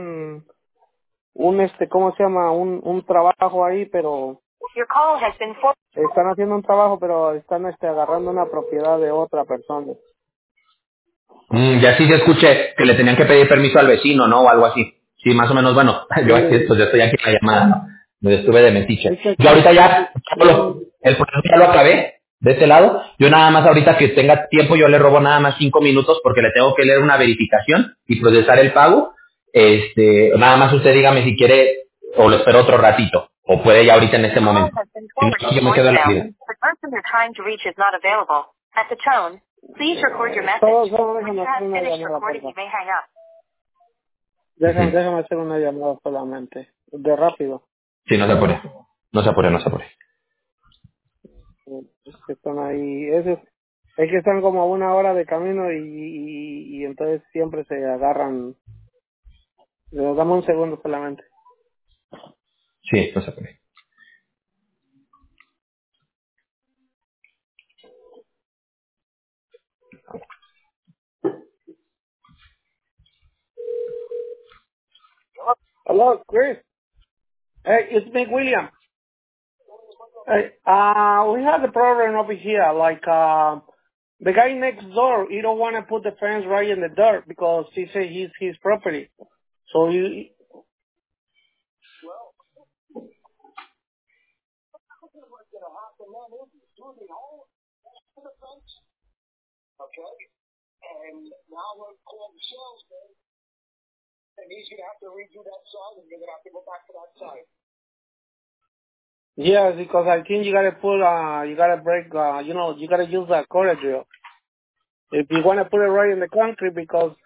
¿cómo se llama? Un trabajo ahí, pero están haciendo un trabajo, pero están agarrando una propiedad de otra persona. Ya sí se escuché que le tenían que pedir permiso al vecino, ¿no? O algo así. Sí, más o menos, bueno, yo aquí, Sí, pues yo estoy aquí en la llamada, ¿no? Me estuve de metiche. es que Yo ahorita ya, sí, el proceso ya lo acabé de este lado. Yo nada más ahorita que tenga tiempo, yo le robo nada más 5 minutos porque le tengo que leer una verificación y procesar el pago. Nada más usted dígame si quiere o le espero otro ratito o puede ya ahorita en este momento. Si no, aquí yo me quedo en la vida. solo déjame hacer una llamada, por favor. Ujú. Déjame hacer una llamada solamente, de rápido. Sí, no se apure. No se apure, no se apure. Es que están ahí, es que están como a 1 hora de camino y entonces siempre se agarran. Les damos un segundo solamente. Sí, no se apure. Hello, Chris. Hey, it's me, William. Hey, we have a problem over here. Like, the guy next door, he don't want to put the fence right in the dirt because he say he's his property. So you, yes, because I think you gotta break, you gotta use a corner drill. If you want to put it right in the concrete because,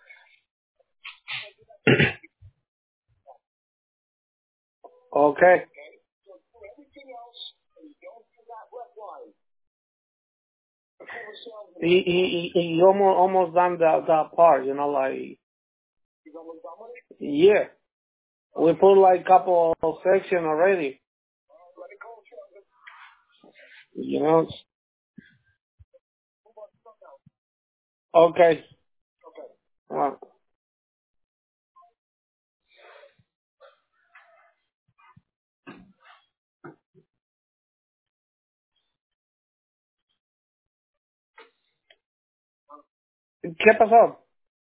okay. He almost done that part, like, yeah. We put like couple of section already, you know. Okay. Ah, ¿qué pasó?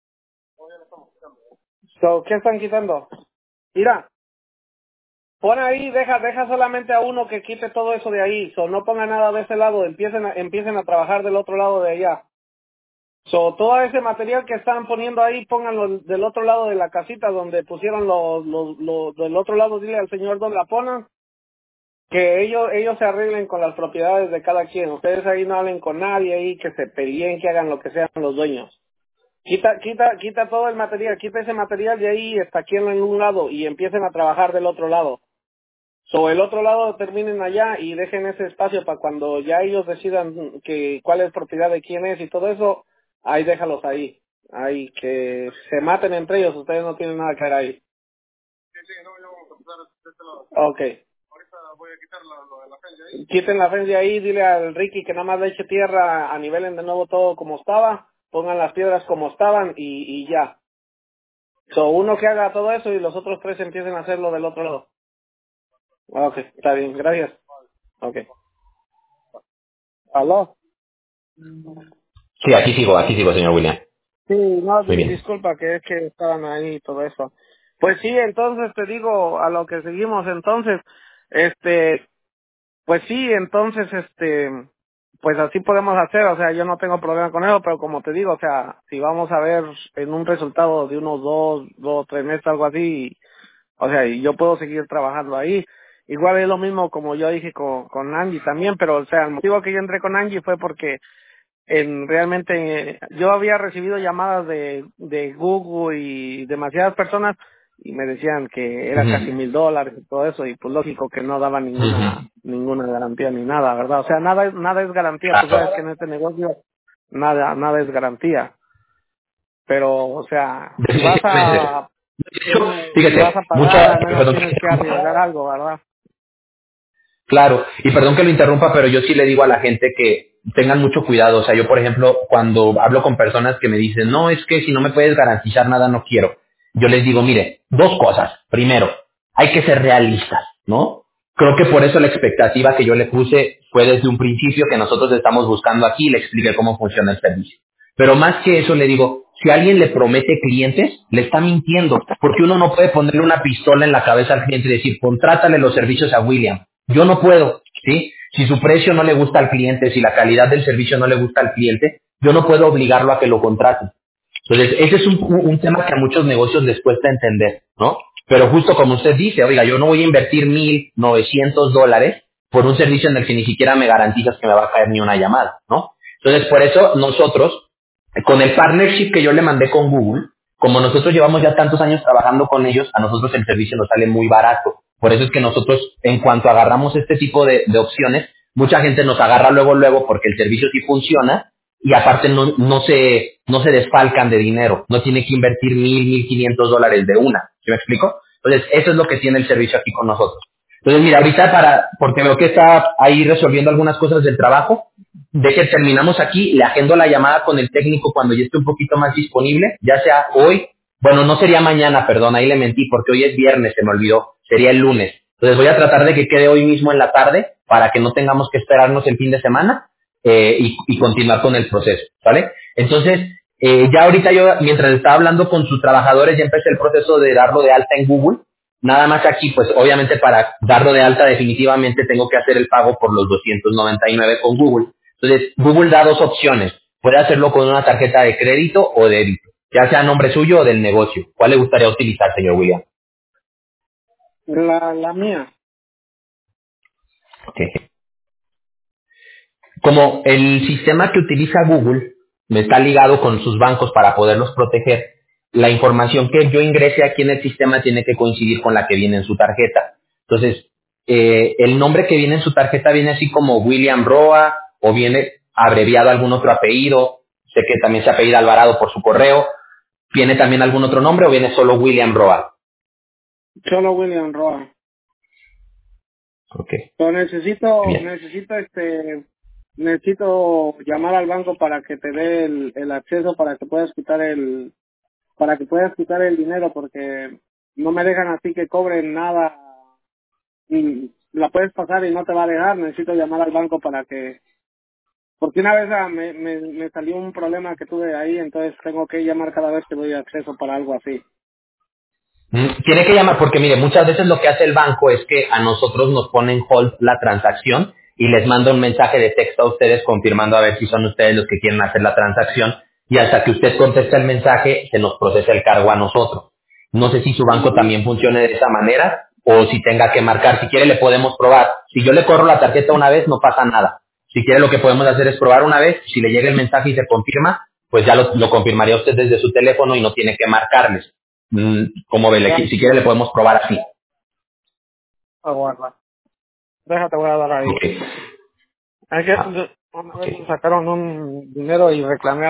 So, ¿qué están quitando? Mira, pon ahí, deja solamente a uno que quite todo eso de ahí. So, no ponga nada de ese lado, empiecen a trabajar del otro lado de allá. So, todo ese material que están poniendo ahí, pónganlo del otro lado de la casita donde pusieron del otro lado, dile al señor donde la pongan, que ellos se arreglen con las propiedades de cada quien. Ustedes ahí no hablen con nadie ahí, que se peleen, que hagan lo que sean los dueños. Quita todo el material, quita ese material de ahí, está aquí en un lado y empiecen a trabajar del otro lado. So, el otro lado terminen allá y dejen ese espacio para cuando ya ellos decidan cuál es propiedad de quién es y todo eso, ahí déjalos ahí. Ahí, que se maten entre ellos, ustedes no tienen nada que ver ahí. Okay. Quiten la fence de ahí, dile al Ricky que nada más le eche tierra, a nivelen de nuevo todo como estaba, pongan las piedras como estaban y ya. So, uno que haga todo eso y los otros 3 empiecen a hacerlo del otro lado. Okay, está bien, gracias. Okay. ¿Aló? Sí, aquí sigo, señor William. Sí, no, Muy bien. disculpa que es que estaban ahí y todo eso. Pues sí, entonces te digo a lo que seguimos, entonces, pues sí, entonces, pues así podemos hacer, o sea, yo no tengo problema con eso, pero como te digo, o sea, si vamos a ver en un resultado de unos 2 o 3 meses, algo así, o sea, y yo puedo seguir trabajando ahí. Igual es lo mismo como yo dije con Angie también, pero o sea, el motivo que yo entré con Angie fue porque realmente yo había recibido llamadas de Google y demasiadas personas y me decían que era casi $1,000 y todo eso, y pues lógico que no daba ninguna garantía ni nada, ¿verdad? O sea, nada es garantía, tú sabes que en este negocio nada es garantía, pero o sea, si vas Definitivamente. a si vas Fíjese, a pagar, muchas, al menos perdón, tienes que arriesgar algo, ¿verdad? claro, y perdón que lo interrumpa, pero yo sí le digo a la gente que tengan mucho cuidado. O sea, yo, por ejemplo, cuando hablo con personas que me dicen, no, es que si no me puedes garantizar nada, no quiero. Yo les digo, mire, dos cosas. Primero, hay que ser realistas, ¿no? Creo que por eso la expectativa que yo le puse fue desde un principio que nosotros estamos buscando aquí y le expliqué cómo funciona el servicio. Pero más que eso le digo, si alguien le promete clientes, le está mintiendo, porque uno no puede ponerle una pistola en la cabeza al cliente y decir, contrátale los servicios a William. Yo no puedo, ¿sí? Si su precio no le gusta al cliente, si la calidad del servicio no le gusta al cliente, yo no puedo obligarlo a que lo contrate. Entonces, ese es un tema que a muchos negocios les cuesta entender, ¿no? Pero justo como usted dice, oiga, yo no voy a invertir $1,900 por un servicio en el que ni siquiera me garantizas que me va a caer ni una llamada, ¿no? Entonces, por eso nosotros, con el partnership que yo le mandé con Google, como nosotros llevamos ya tantos años trabajando con ellos, a nosotros el servicio nos sale muy barato. Por eso es que nosotros, en cuanto agarramos este tipo de opciones, mucha gente nos agarra luego porque el servicio sí funciona y aparte no se desfalcan de dinero. No tiene que invertir $1,500 de una. ¿Sí me explico? Entonces, eso es lo que tiene el servicio aquí con nosotros. Entonces, mira, ahorita porque veo que está ahí resolviendo algunas cosas del trabajo, de que terminamos aquí, le agendo la llamada con el técnico cuando ya esté un poquito más disponible, ya sea hoy, bueno, no sería mañana, perdón, ahí le mentí, porque hoy es viernes, se me olvidó, sería el lunes. Entonces voy a tratar de que quede hoy mismo en la tarde, para que no tengamos que esperarnos el fin de semana, y continuar con el proceso, ¿vale? Entonces, ya ahorita yo, mientras estaba hablando con sus trabajadores, ya empecé el proceso de darlo de alta en Google. Nada más aquí, pues obviamente para darlo de alta definitivamente tengo que hacer el pago por los 299 con Google. Entonces, Google da dos opciones. Puede hacerlo con una tarjeta de crédito o débito, ya sea a nombre suyo o del negocio. ¿Cuál le gustaría utilizar, señor William? La mía. Ok. Como el sistema que utiliza Google me está ligado con sus bancos para poderlos proteger, la información que yo ingrese aquí en el sistema tiene que coincidir con la que viene en su tarjeta. Entonces, el nombre que viene en su tarjeta viene así como William Roa o viene abreviado algún otro apellido. Sé que también se apellida Alvarado por su correo. ¿Viene también algún otro nombre o viene solo William Roa? Solo William Roa. Ok, Pero necesito, bien. necesito necesito llamar al banco para que te dé el acceso para que puedas quitar el dinero, porque no me dejan así que cobren nada. Y la puedes pasar y no te va a dejar. Necesito llamar al banco porque una vez me salió un problema que tuve ahí, entonces tengo que llamar cada vez que doy acceso para algo así. Tiene que llamar porque, mire, muchas veces lo que hace el banco es que a nosotros nos ponen hold la transacción y les manda un mensaje de texto a ustedes confirmando a ver si son ustedes los que quieren hacer la transacción y hasta que usted contesta el mensaje se nos procesa el cargo a nosotros. No sé si su banco Ujú. también funcione de esa manera o si tenga que marcar. Si quiere le podemos probar. Si yo le corro la tarjeta una vez no pasa nada. Si quiere lo que podemos hacer es probar una vez. Si le llega el mensaje y se confirma, pues ya lo confirmaría usted desde su teléfono y no tiene que marcarles. Como ve, Ya, si quiere le podemos probar así. aguarda. Déjate, voy a dar ahí. Ok, Es que una ok. vez me sacaron un dinero y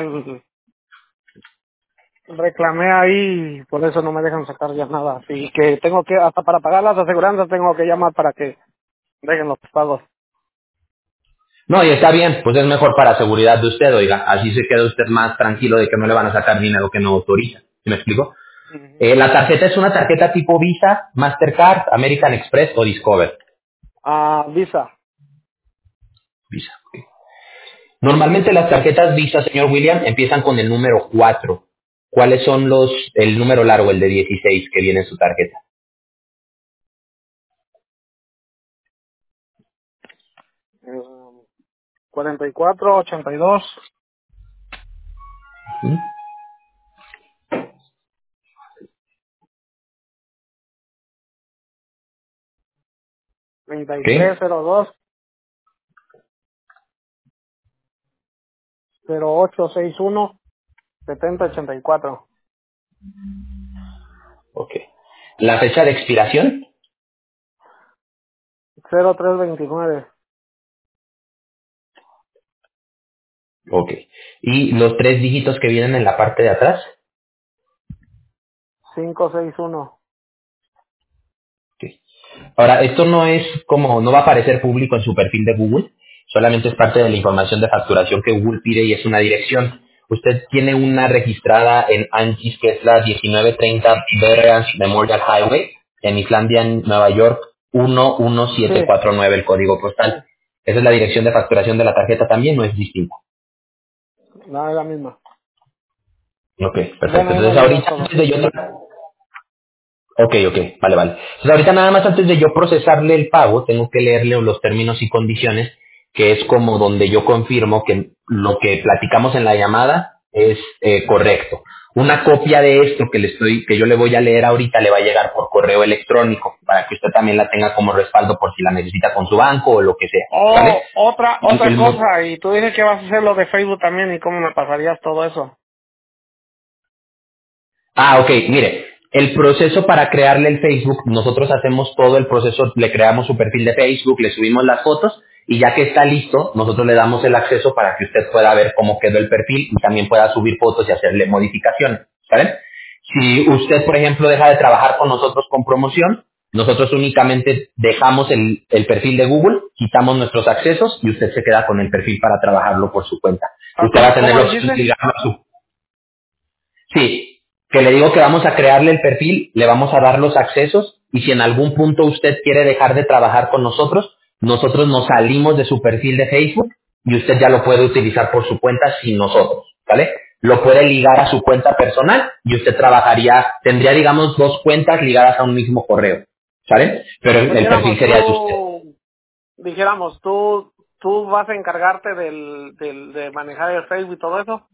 reclamé ahí, por eso no me dejan sacar ya nada. Así que tengo que, hasta para pagar las aseguranzas tengo que llamar para que dejen los pagos. No, y está bien, pues es mejor para seguridad de usted, oiga. Así se queda usted más tranquilo de que no le van a sacar dinero que no autoriza. ¿Sí me explico? Ujú. La tarjeta es una tarjeta tipo Visa, Mastercard, American Express o Discover. Visa. Visa. Ok. Normalmente las tarjetas Visa, señor William, empiezan con el número 4. ¿Cuáles son el número largo, el de 16 que viene en su tarjeta? 44, 82, ¿Mm? 33, Ok, 02, 08, 61, 70, 84. ok. La fecha de expiración. 0329. Ok. Y los 3 dígitos que vienen en la parte de atrás. 561. Ok. Ahora, esto no es como, no va a aparecer público en su perfil de Google, solamente es parte de la información de facturación que Google pide y es una dirección. Usted tiene una registrada en Antis, que es la 1930 Veterans Memorial Highway, en Islandia, en Nueva York, Sí, 11749, el código postal. Esa es la dirección de facturación de la tarjeta también, no es distinta. no es la misma. Ok, perfecto. Bueno, ahí me Entonces llegó ahorita, todo. antes de yo Ok, vale. Entonces ahorita nada más antes de yo procesarle el pago, tengo que leerle los términos y condiciones, que es como donde yo confirmo que lo que platicamos en la llamada es correcto. Una copia de esto que yo le voy a leer ahorita le va a llegar por correo electrónico, para que usted también la tenga como respaldo por si la necesita con su banco o lo que sea, ¿vale? Oh, otra El mo- cosa, y tú dices que vas a hacer lo de Facebook también, ¿y cómo me pasarías todo eso? Ah, ok, mire, el proceso para crearle el Facebook, nosotros hacemos todo el proceso, le creamos su perfil de Facebook, le subimos las fotos y ya que está listo, nosotros le damos el acceso para que usted pueda ver cómo quedó el perfil y también pueda subir fotos y hacerle modificaciones, ¿saben? Si usted, por ejemplo, deja de trabajar con nosotros con promoción, nosotros únicamente dejamos el perfil de Google, quitamos nuestros accesos y usted se queda con el perfil para trabajarlo por su cuenta. Ah, Usted va a tener ¿cómo la opción de dijiste? ligarlo a su Sí, que le digo que vamos a crearle el perfil, le vamos a dar los accesos y si en algún punto usted quiere dejar de trabajar con nosotros, nosotros nos salimos de su perfil de Facebook y usted ya lo puede utilizar por su cuenta sin nosotros, ¿vale? Lo puede ligar a su cuenta personal y usted tendría digamos 2 cuentas ligadas a un mismo correo, ¿sale? Pero el perfil sería de usted. Dijéramos, tú vas a encargarte de manejar el Facebook y todo eso.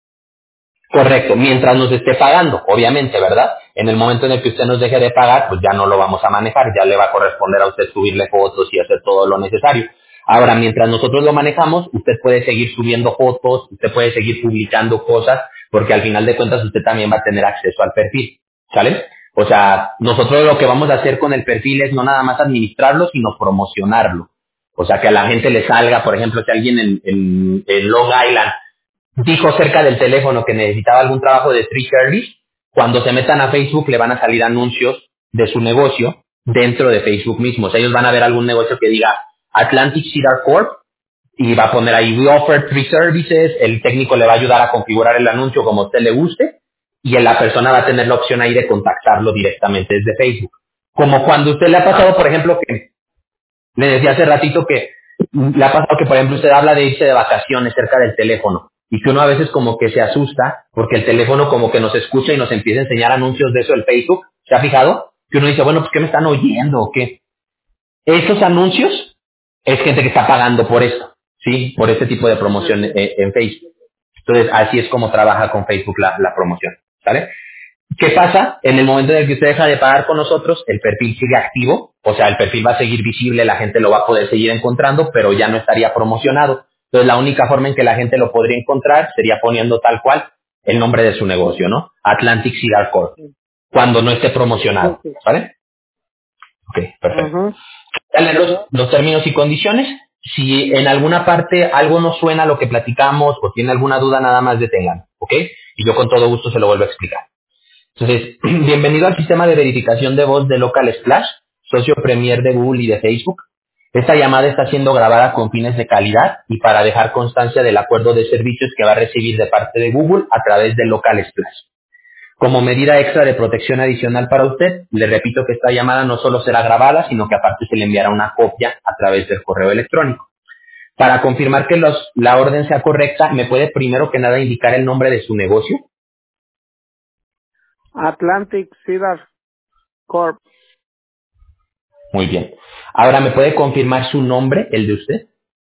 Correcto, mientras nos esté pagando, obviamente, ¿verdad? En el momento en el que usted nos deje de pagar, pues ya no lo vamos a manejar, ya le va a corresponder a usted subirle fotos y hacer todo lo necesario. Ahora, mientras nosotros lo manejamos, usted puede seguir subiendo fotos, usted puede seguir publicando cosas, porque al final de cuentas usted también va a tener acceso al perfil, ¿sale? O sea, nosotros lo que vamos a hacer con el perfil es no nada más administrarlo, sino promocionarlo. O sea, que a la gente le salga, por ejemplo, si alguien en Long Island dijo cerca del teléfono que necesitaba algún trabajo de tree service, cuando se metan a Facebook le van a salir anuncios de su negocio dentro de Facebook mismo. O sea, ellos van a ver algún negocio que diga Atlantic Cedar Corp y va a poner ahí We offer tree services, el técnico le va a ayudar a configurar el anuncio como a usted le guste y la persona va a tener la opción ahí de contactarlo directamente desde Facebook. Como cuando usted le ha pasado, por ejemplo, que le decía hace ratito que le ha pasado que, por ejemplo, usted habla de irse de vacaciones cerca del teléfono y que uno a veces como que se asusta porque el teléfono como que nos escucha y nos empieza a enseñar anuncios de eso del Facebook. ¿Se ha fijado? Que uno dice, bueno, pues ¿qué me están oyendo o qué? Esos anuncios es gente que está pagando por esto, ¿sí? Por este tipo de Sí, promoción sí. en Facebook. Entonces, así es como trabaja con Facebook la promoción, ¿vale? ¿Qué pasa? En el momento en el que usted deja de pagar con nosotros, el perfil sigue activo, o sea, el perfil va a seguir visible, la gente lo va a poder seguir encontrando, pero ya no estaría promocionado. Entonces, la única forma en que la gente lo podría encontrar sería poniendo tal cual el nombre de su negocio, ¿no? Atlantic Cigar Corp, cuando no esté Sí, promocionado, sí. ¿vale? Ok, perfecto. Ujú. Dale los términos y condiciones. Si en alguna parte algo no suena a lo que platicamos o tiene alguna duda, nada más detengan, ¿ok? Y yo con todo gusto se lo vuelvo a explicar. Entonces, bienvenido al sistema de verificación de voz de Local Splash, socio premier de Google y de Facebook. Esta llamada está siendo grabada con fines de calidad y para dejar constancia del acuerdo de servicios que va a recibir de parte de Google a través de Local Splash. Como medida extra de protección adicional para usted, le repito que esta llamada no solo será grabada, sino que aparte se le enviará una copia a través del correo electrónico. Para confirmar que la orden sea correcta, ¿me puede primero que nada indicar el nombre de su negocio? Atlantic Cedar Corp. Muy bien. Ahora, ¿me puede confirmar su nombre, el de usted?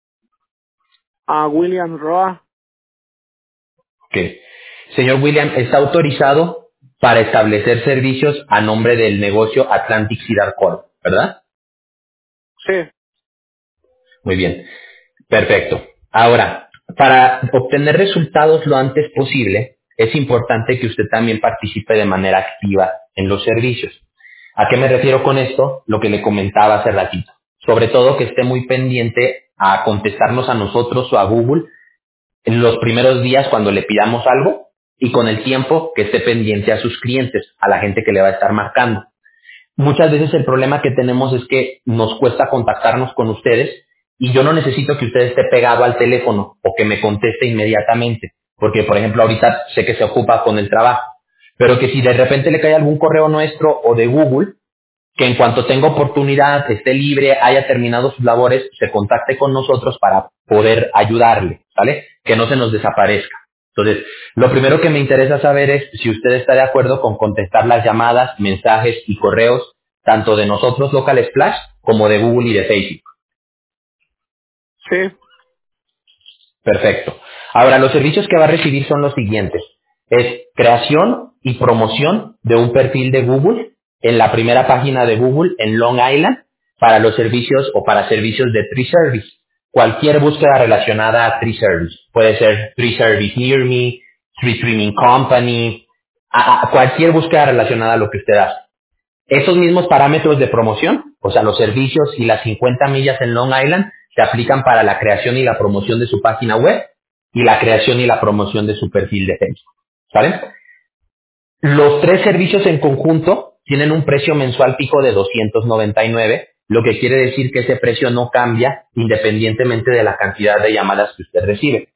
A William Roa. Ok. Señor William, ¿está autorizado para establecer servicios a nombre del negocio Atlantic Cedar Corp, verdad? Sí. Muy bien. Perfecto. Ahora, para obtener resultados lo antes posible, es importante que usted también participe de manera activa en los servicios. ¿A qué me refiero con esto? Lo que le comentaba hace ratito. Sobre todo que esté muy pendiente a contestarnos a nosotros o a Google en los primeros días cuando le pidamos algo y con el tiempo que esté pendiente a sus clientes, a la gente que le va a estar marcando. Muchas veces el problema que tenemos es que nos cuesta contactarnos con ustedes y yo no necesito que usted esté pegado al teléfono o que me conteste inmediatamente, porque por ejemplo ahorita sé que se ocupa con el trabajo, pero que si de repente le cae algún correo nuestro o de Google, que en cuanto tenga oportunidad, esté libre, haya terminado sus labores, se contacte con nosotros para poder ayudarle, ¿vale? Que no se nos desaparezca. Entonces, lo primero que me interesa saber es si usted está de acuerdo con contestar las llamadas, mensajes y correos, tanto de nosotros Local Splash como de Google y de Facebook. Sí. Perfecto. Ahora, los servicios que va a recibir son los siguientes. Es creación y promoción de un perfil de Google en la primera página de Google en Long Island para los servicios o para servicios de Tree Service. Cualquier búsqueda relacionada a Tree Service. Puede ser Tree Service Near Me, Tree Trimming Company, cualquier búsqueda relacionada a lo que usted hace. Esos mismos parámetros de promoción, o sea, los servicios y las 50 millas en Long Island, se aplican para la creación y la promoción de su página web y la creación y la promoción de su perfil de Facebook. ¿Vale? Los tres servicios en conjunto tienen un precio mensual fijo de 299, lo que quiere decir que ese precio no cambia independientemente de la cantidad de llamadas que usted recibe.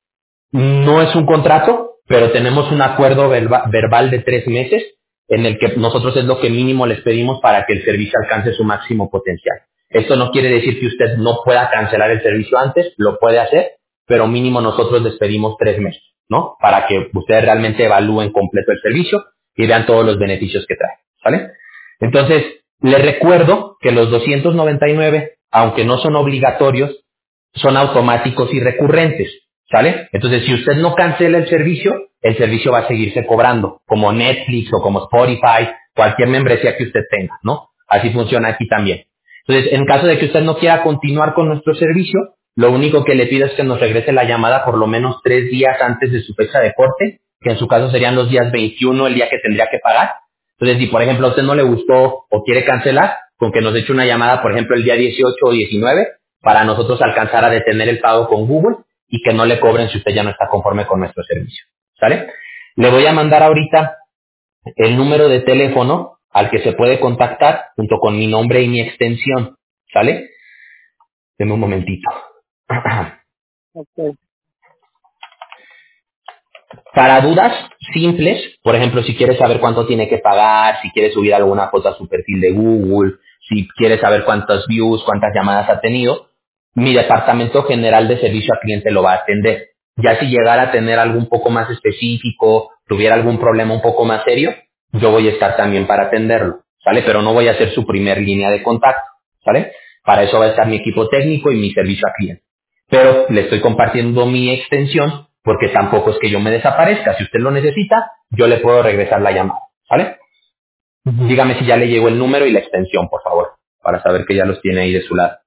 No es un contrato, pero tenemos un acuerdo verbal de 3 meses en el que nosotros es lo que mínimo les pedimos para que el servicio alcance su máximo potencial. Esto no quiere decir que usted no pueda cancelar el servicio antes, lo puede hacer, pero mínimo nosotros les pedimos 3 meses, ¿no? Para que ustedes realmente evalúen completo el servicio y vean todos los beneficios que trae, ¿vale? Entonces, les recuerdo que los 299, aunque no son obligatorios, son automáticos y recurrentes, ¿sale? Entonces, si usted no cancela el servicio va a seguirse cobrando, como Netflix o como Spotify, cualquier membresía que usted tenga, ¿no? Así funciona aquí también. Entonces, en caso de que usted no quiera continuar con nuestro servicio, lo único que le pido es que nos regrese la llamada por lo menos 3 días antes de su fecha de corte, que en su caso serían los días 21, el día que tendría que pagar. Entonces, si por ejemplo a usted no le gustó o quiere cancelar, con que nos eche una llamada, por ejemplo, el día 18 o 19, para nosotros alcanzar a detener el pago con Google y que no le cobren si usted ya no está conforme con nuestro servicio. ¿Sale? Le voy a mandar ahorita el número de teléfono al que se puede contactar junto con mi nombre y mi extensión. ¿Sale? Deme un momentito. Okay. Para dudas simples, por ejemplo, si quiere saber cuánto tiene que pagar, si quiere subir alguna foto a su perfil de Google, si quiere saber cuántas views, cuántas llamadas ha tenido, mi departamento general de servicio al cliente lo va a atender. Ya si llegara a tener algo un poco más específico, tuviera algún problema un poco más serio, yo voy a estar también para atenderlo, ¿sale? Pero no voy a ser su primer línea de contacto, ¿sale? Para eso va a estar mi equipo técnico y mi servicio al cliente. Pero le estoy compartiendo mi extensión porque tampoco es que yo me desaparezca. Si usted lo necesita, yo le puedo regresar la llamada, ¿vale? Dígame si ya le llegó el número y la extensión, por favor, para saber que ya los tiene ahí de su lado.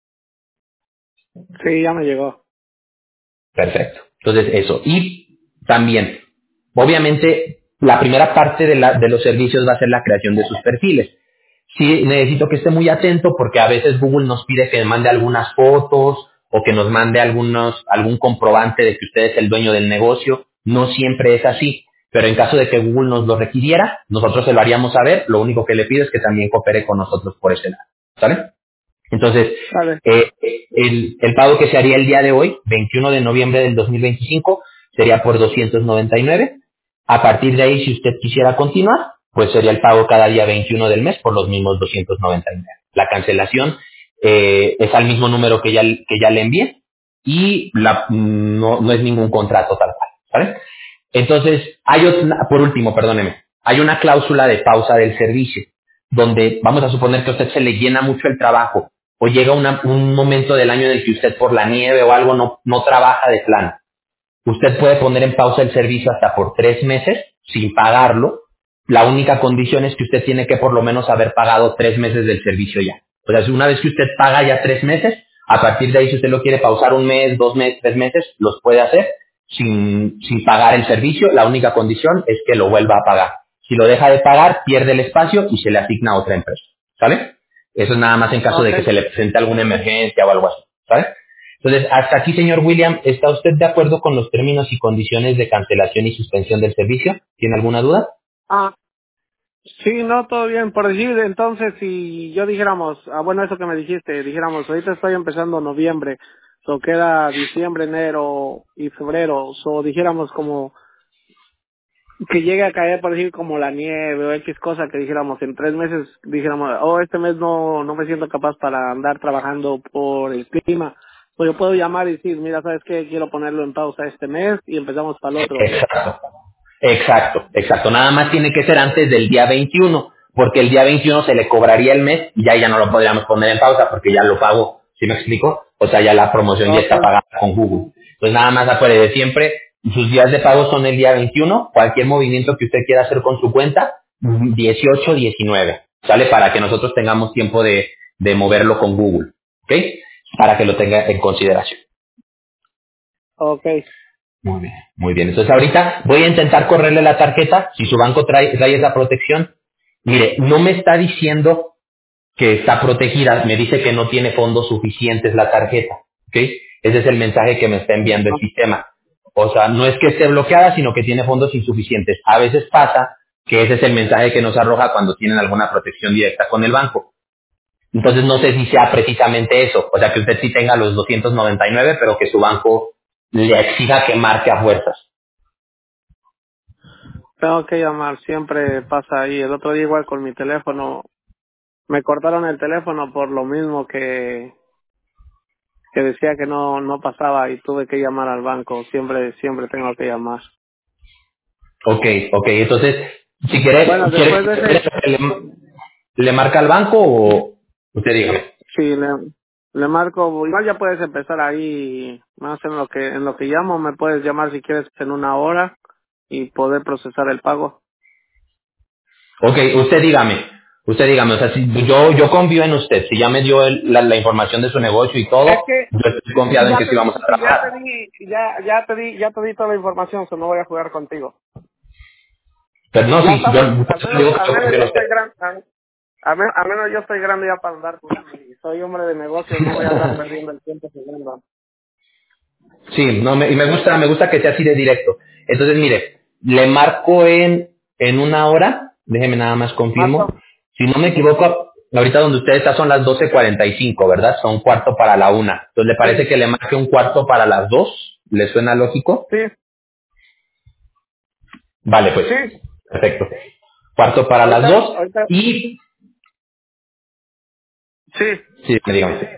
Sí, ya me llegó. Perfecto. Entonces, eso. Y también, obviamente, la primera parte de los servicios va a ser la creación de sus perfiles. Sí, necesito que esté muy atento porque a veces Google nos pide que mande algunas fotos o que nos mande algún comprobante de que usted es el dueño del negocio. No siempre es así, pero en caso de que Google nos lo requiriera, nosotros se lo haríamos saber. Lo único que le pido es que también coopere con nosotros por ese lado. ¿Sale? Entonces, Vale. el pago que se haría el día de hoy, 21 de noviembre del 2025, sería por 299. A partir de ahí, si usted quisiera continuar, pues sería el pago cada día 21 del mes por los mismos 299. La cancelación es al mismo número que ya le envié y no es ningún contrato tal cual, ¿vale? Entonces, por último, perdóneme, hay una cláusula de pausa del servicio, donde vamos a suponer que a usted se le llena mucho el trabajo o llega un momento del año en el que usted por la nieve o algo no trabaja de plano. Usted puede poner en pausa el servicio hasta por 3 meses sin pagarlo. La única condición es que usted tiene que por lo menos haber pagado 3 meses del servicio ya. O sea, si una vez que usted paga ya 3 meses, a partir de ahí si usted lo quiere pausar 1 mes, 2 meses, 3 meses, los puede hacer sin pagar el servicio. La única condición es que lo vuelva a pagar. Si lo deja de pagar, pierde el espacio y se le asigna a otra empresa, ¿sale? Eso es nada más en caso de que se le presente alguna emergencia o algo así, ¿sale? Entonces, hasta aquí, señor William, ¿está usted de acuerdo con los términos y condiciones de cancelación y suspensión del servicio? ¿Tiene alguna duda? Ah, sí, no, todo bien. Por decir, entonces, si yo dijéramos, bueno, eso que me dijéramos, ahorita estoy empezando noviembre, so queda diciembre, enero y febrero, so dijéramos como que llegue a caer, por decir, como la nieve o X cosa que dijéramos en 3 meses, dijéramos, este mes no me siento capaz para andar trabajando por el clima. Pues yo puedo llamar y decir, mira, ¿sabes qué? Quiero ponerlo en pausa este mes y empezamos para el otro. Exacto. Exacto. Nada más tiene que ser antes del día 21, porque el día 21 se le cobraría el mes y ya no lo podríamos poner en pausa porque ya lo pagó. ¿Sí me explico? O sea, ya la promoción ya está Okay. pagada con Google. Pues nada más acuérdese siempre, sus días de pago son el día 21, cualquier movimiento que usted quiera hacer con su cuenta, 18, 19. ¿Sale? Para que nosotros tengamos tiempo de moverlo con Google. ¿Ok? Para que lo tenga en consideración. Okay. Muy bien, muy bien. Entonces ahorita voy a intentar correrle la tarjeta. Si su banco trae esa protección, mire, no me está diciendo que está protegida, me dice que no tiene fondos suficientes la tarjeta. ¿Ok? Ese es el mensaje que me está enviando el sistema. O sea, no es que esté bloqueada, sino que tiene fondos insuficientes. A veces pasa que ese es el mensaje que nos arroja cuando tienen alguna protección directa con el banco. Entonces no sé si sea precisamente eso, o sea que usted sí tenga los 299, pero que su banco le exija que marque a fuerzas. Tengo que llamar, siempre pasa ahí. El otro día igual con mi teléfono, me cortaron el teléfono por lo mismo que decía que no pasaba y tuve que llamar al banco. Siempre tengo que llamar. Ok, entonces, si quiere, Bueno, después de ese, le marca al banco o usted dígame. sí, le marco, igual ya puedes empezar ahí, más en lo que llamo, me puedes llamar si quieres en 1 hora y poder procesar el pago. Ok, usted dígame, o sea, si yo confío en usted, si ya me dio la información de su negocio y todo, Es que yo estoy confiado en ya que sí vamos a trabajar. ya te di toda la información, so no voy a jugar contigo. Pero no, Ya sí, estamos, yo digo que al yo menos confío yo en usted. estoy grande, al menos yo estoy grande ya para andar jugando y soy hombre de negocios, no voy a andar perdiendo el tiempo jugando. Sí, no, y me gusta que sea así de directo. Entonces, mire, le marco en 1 hora, déjeme nada más confirmo. ¿Marco? Si no me equivoco, ahorita donde usted está son las 12:45, ¿verdad? Son 1:45. Entonces, ¿le Sí, parece que le marque 1:45? ¿Le suena lógico? sí, Vale, pues, sí. perfecto. 1:45 Ahorita, y... sí. Sí, dígame.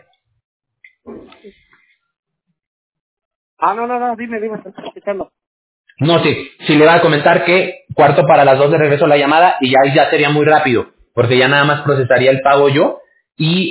No, dime, te estoy escuchando. No, sí, sí le va a comentar que 1:45 le regreso la llamada y ya sería muy rápido, porque ya nada más procesaría el pago yo y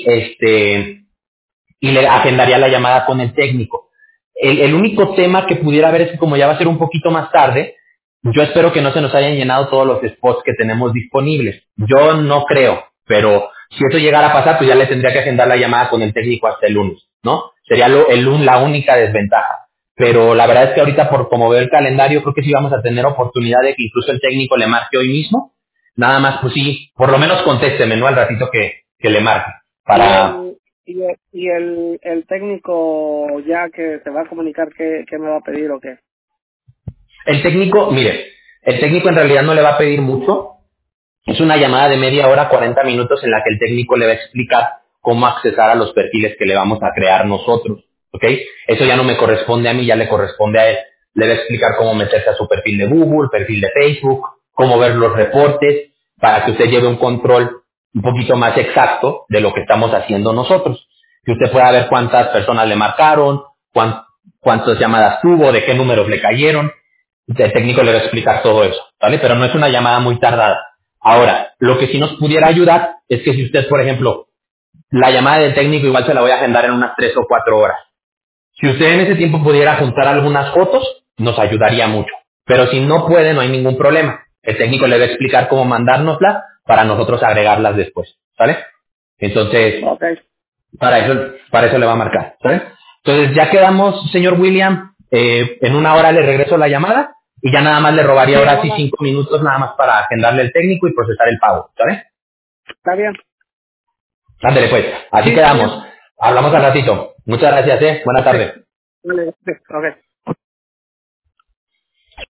y le agendaría la llamada con el técnico. El único tema que pudiera haber es que como ya va a ser un poquito más tarde, yo espero que no se nos hayan llenado todos los spots que tenemos disponibles. Yo no creo, pero si eso llegara a pasar, pues ya le tendría que agendar la llamada con el técnico hasta el lunes, ¿no? Sería la única desventaja. Pero la verdad es que ahorita por como veo el calendario, creo que sí vamos a tener oportunidad de que incluso el técnico le marque hoy mismo. Nada más, pues sí, por lo menos contésteme, ¿no? Al ratito que le marque. Y Para, el técnico ya que se va a comunicar qué me va a pedir o qué. el técnico, mire, el técnico en realidad no le va a pedir mucho. Es una llamada de media hora, 40 minutos en la que el técnico le va a explicar cómo accesar a los perfiles que le vamos a crear nosotros. ¿Ok? Eso ya no me corresponde a mí, ya le corresponde a él. Le va a explicar cómo meterse a su perfil de Google, perfil de Facebook, cómo ver los reportes, para que usted lleve un control un poquito más exacto de lo que estamos haciendo nosotros. Que usted pueda ver cuántas personas le marcaron, cuántas llamadas tuvo, de qué números le cayeron. El técnico le va a explicar todo eso, ¿vale? Pero no es una llamada muy tardada. Ahora, lo que sí nos pudiera ayudar es que si usted, por ejemplo, la llamada del técnico igual se la voy a agendar en unas 3 o 4 horas. Si usted en ese tiempo pudiera juntar algunas fotos, nos ayudaría mucho. Pero si no puede, no hay ningún problema. El técnico le va a explicar cómo mandárnoslas para nosotros agregarlas después, ¿vale? Entonces, Okay. para eso le va a marcar, ¿sabes? Entonces ya quedamos, señor William, en 1 hora le regreso la llamada y ya nada más le robaría Sí, ahora sí bueno, 5 minutos nada más para agendarle el técnico y procesar el pago, ¿sabes? está bien. Ándale pues, así Sí, está bien. quedamos. Hablamos al ratito. Muchas gracias, Buena Sí. tarde. Vale, sí, ok.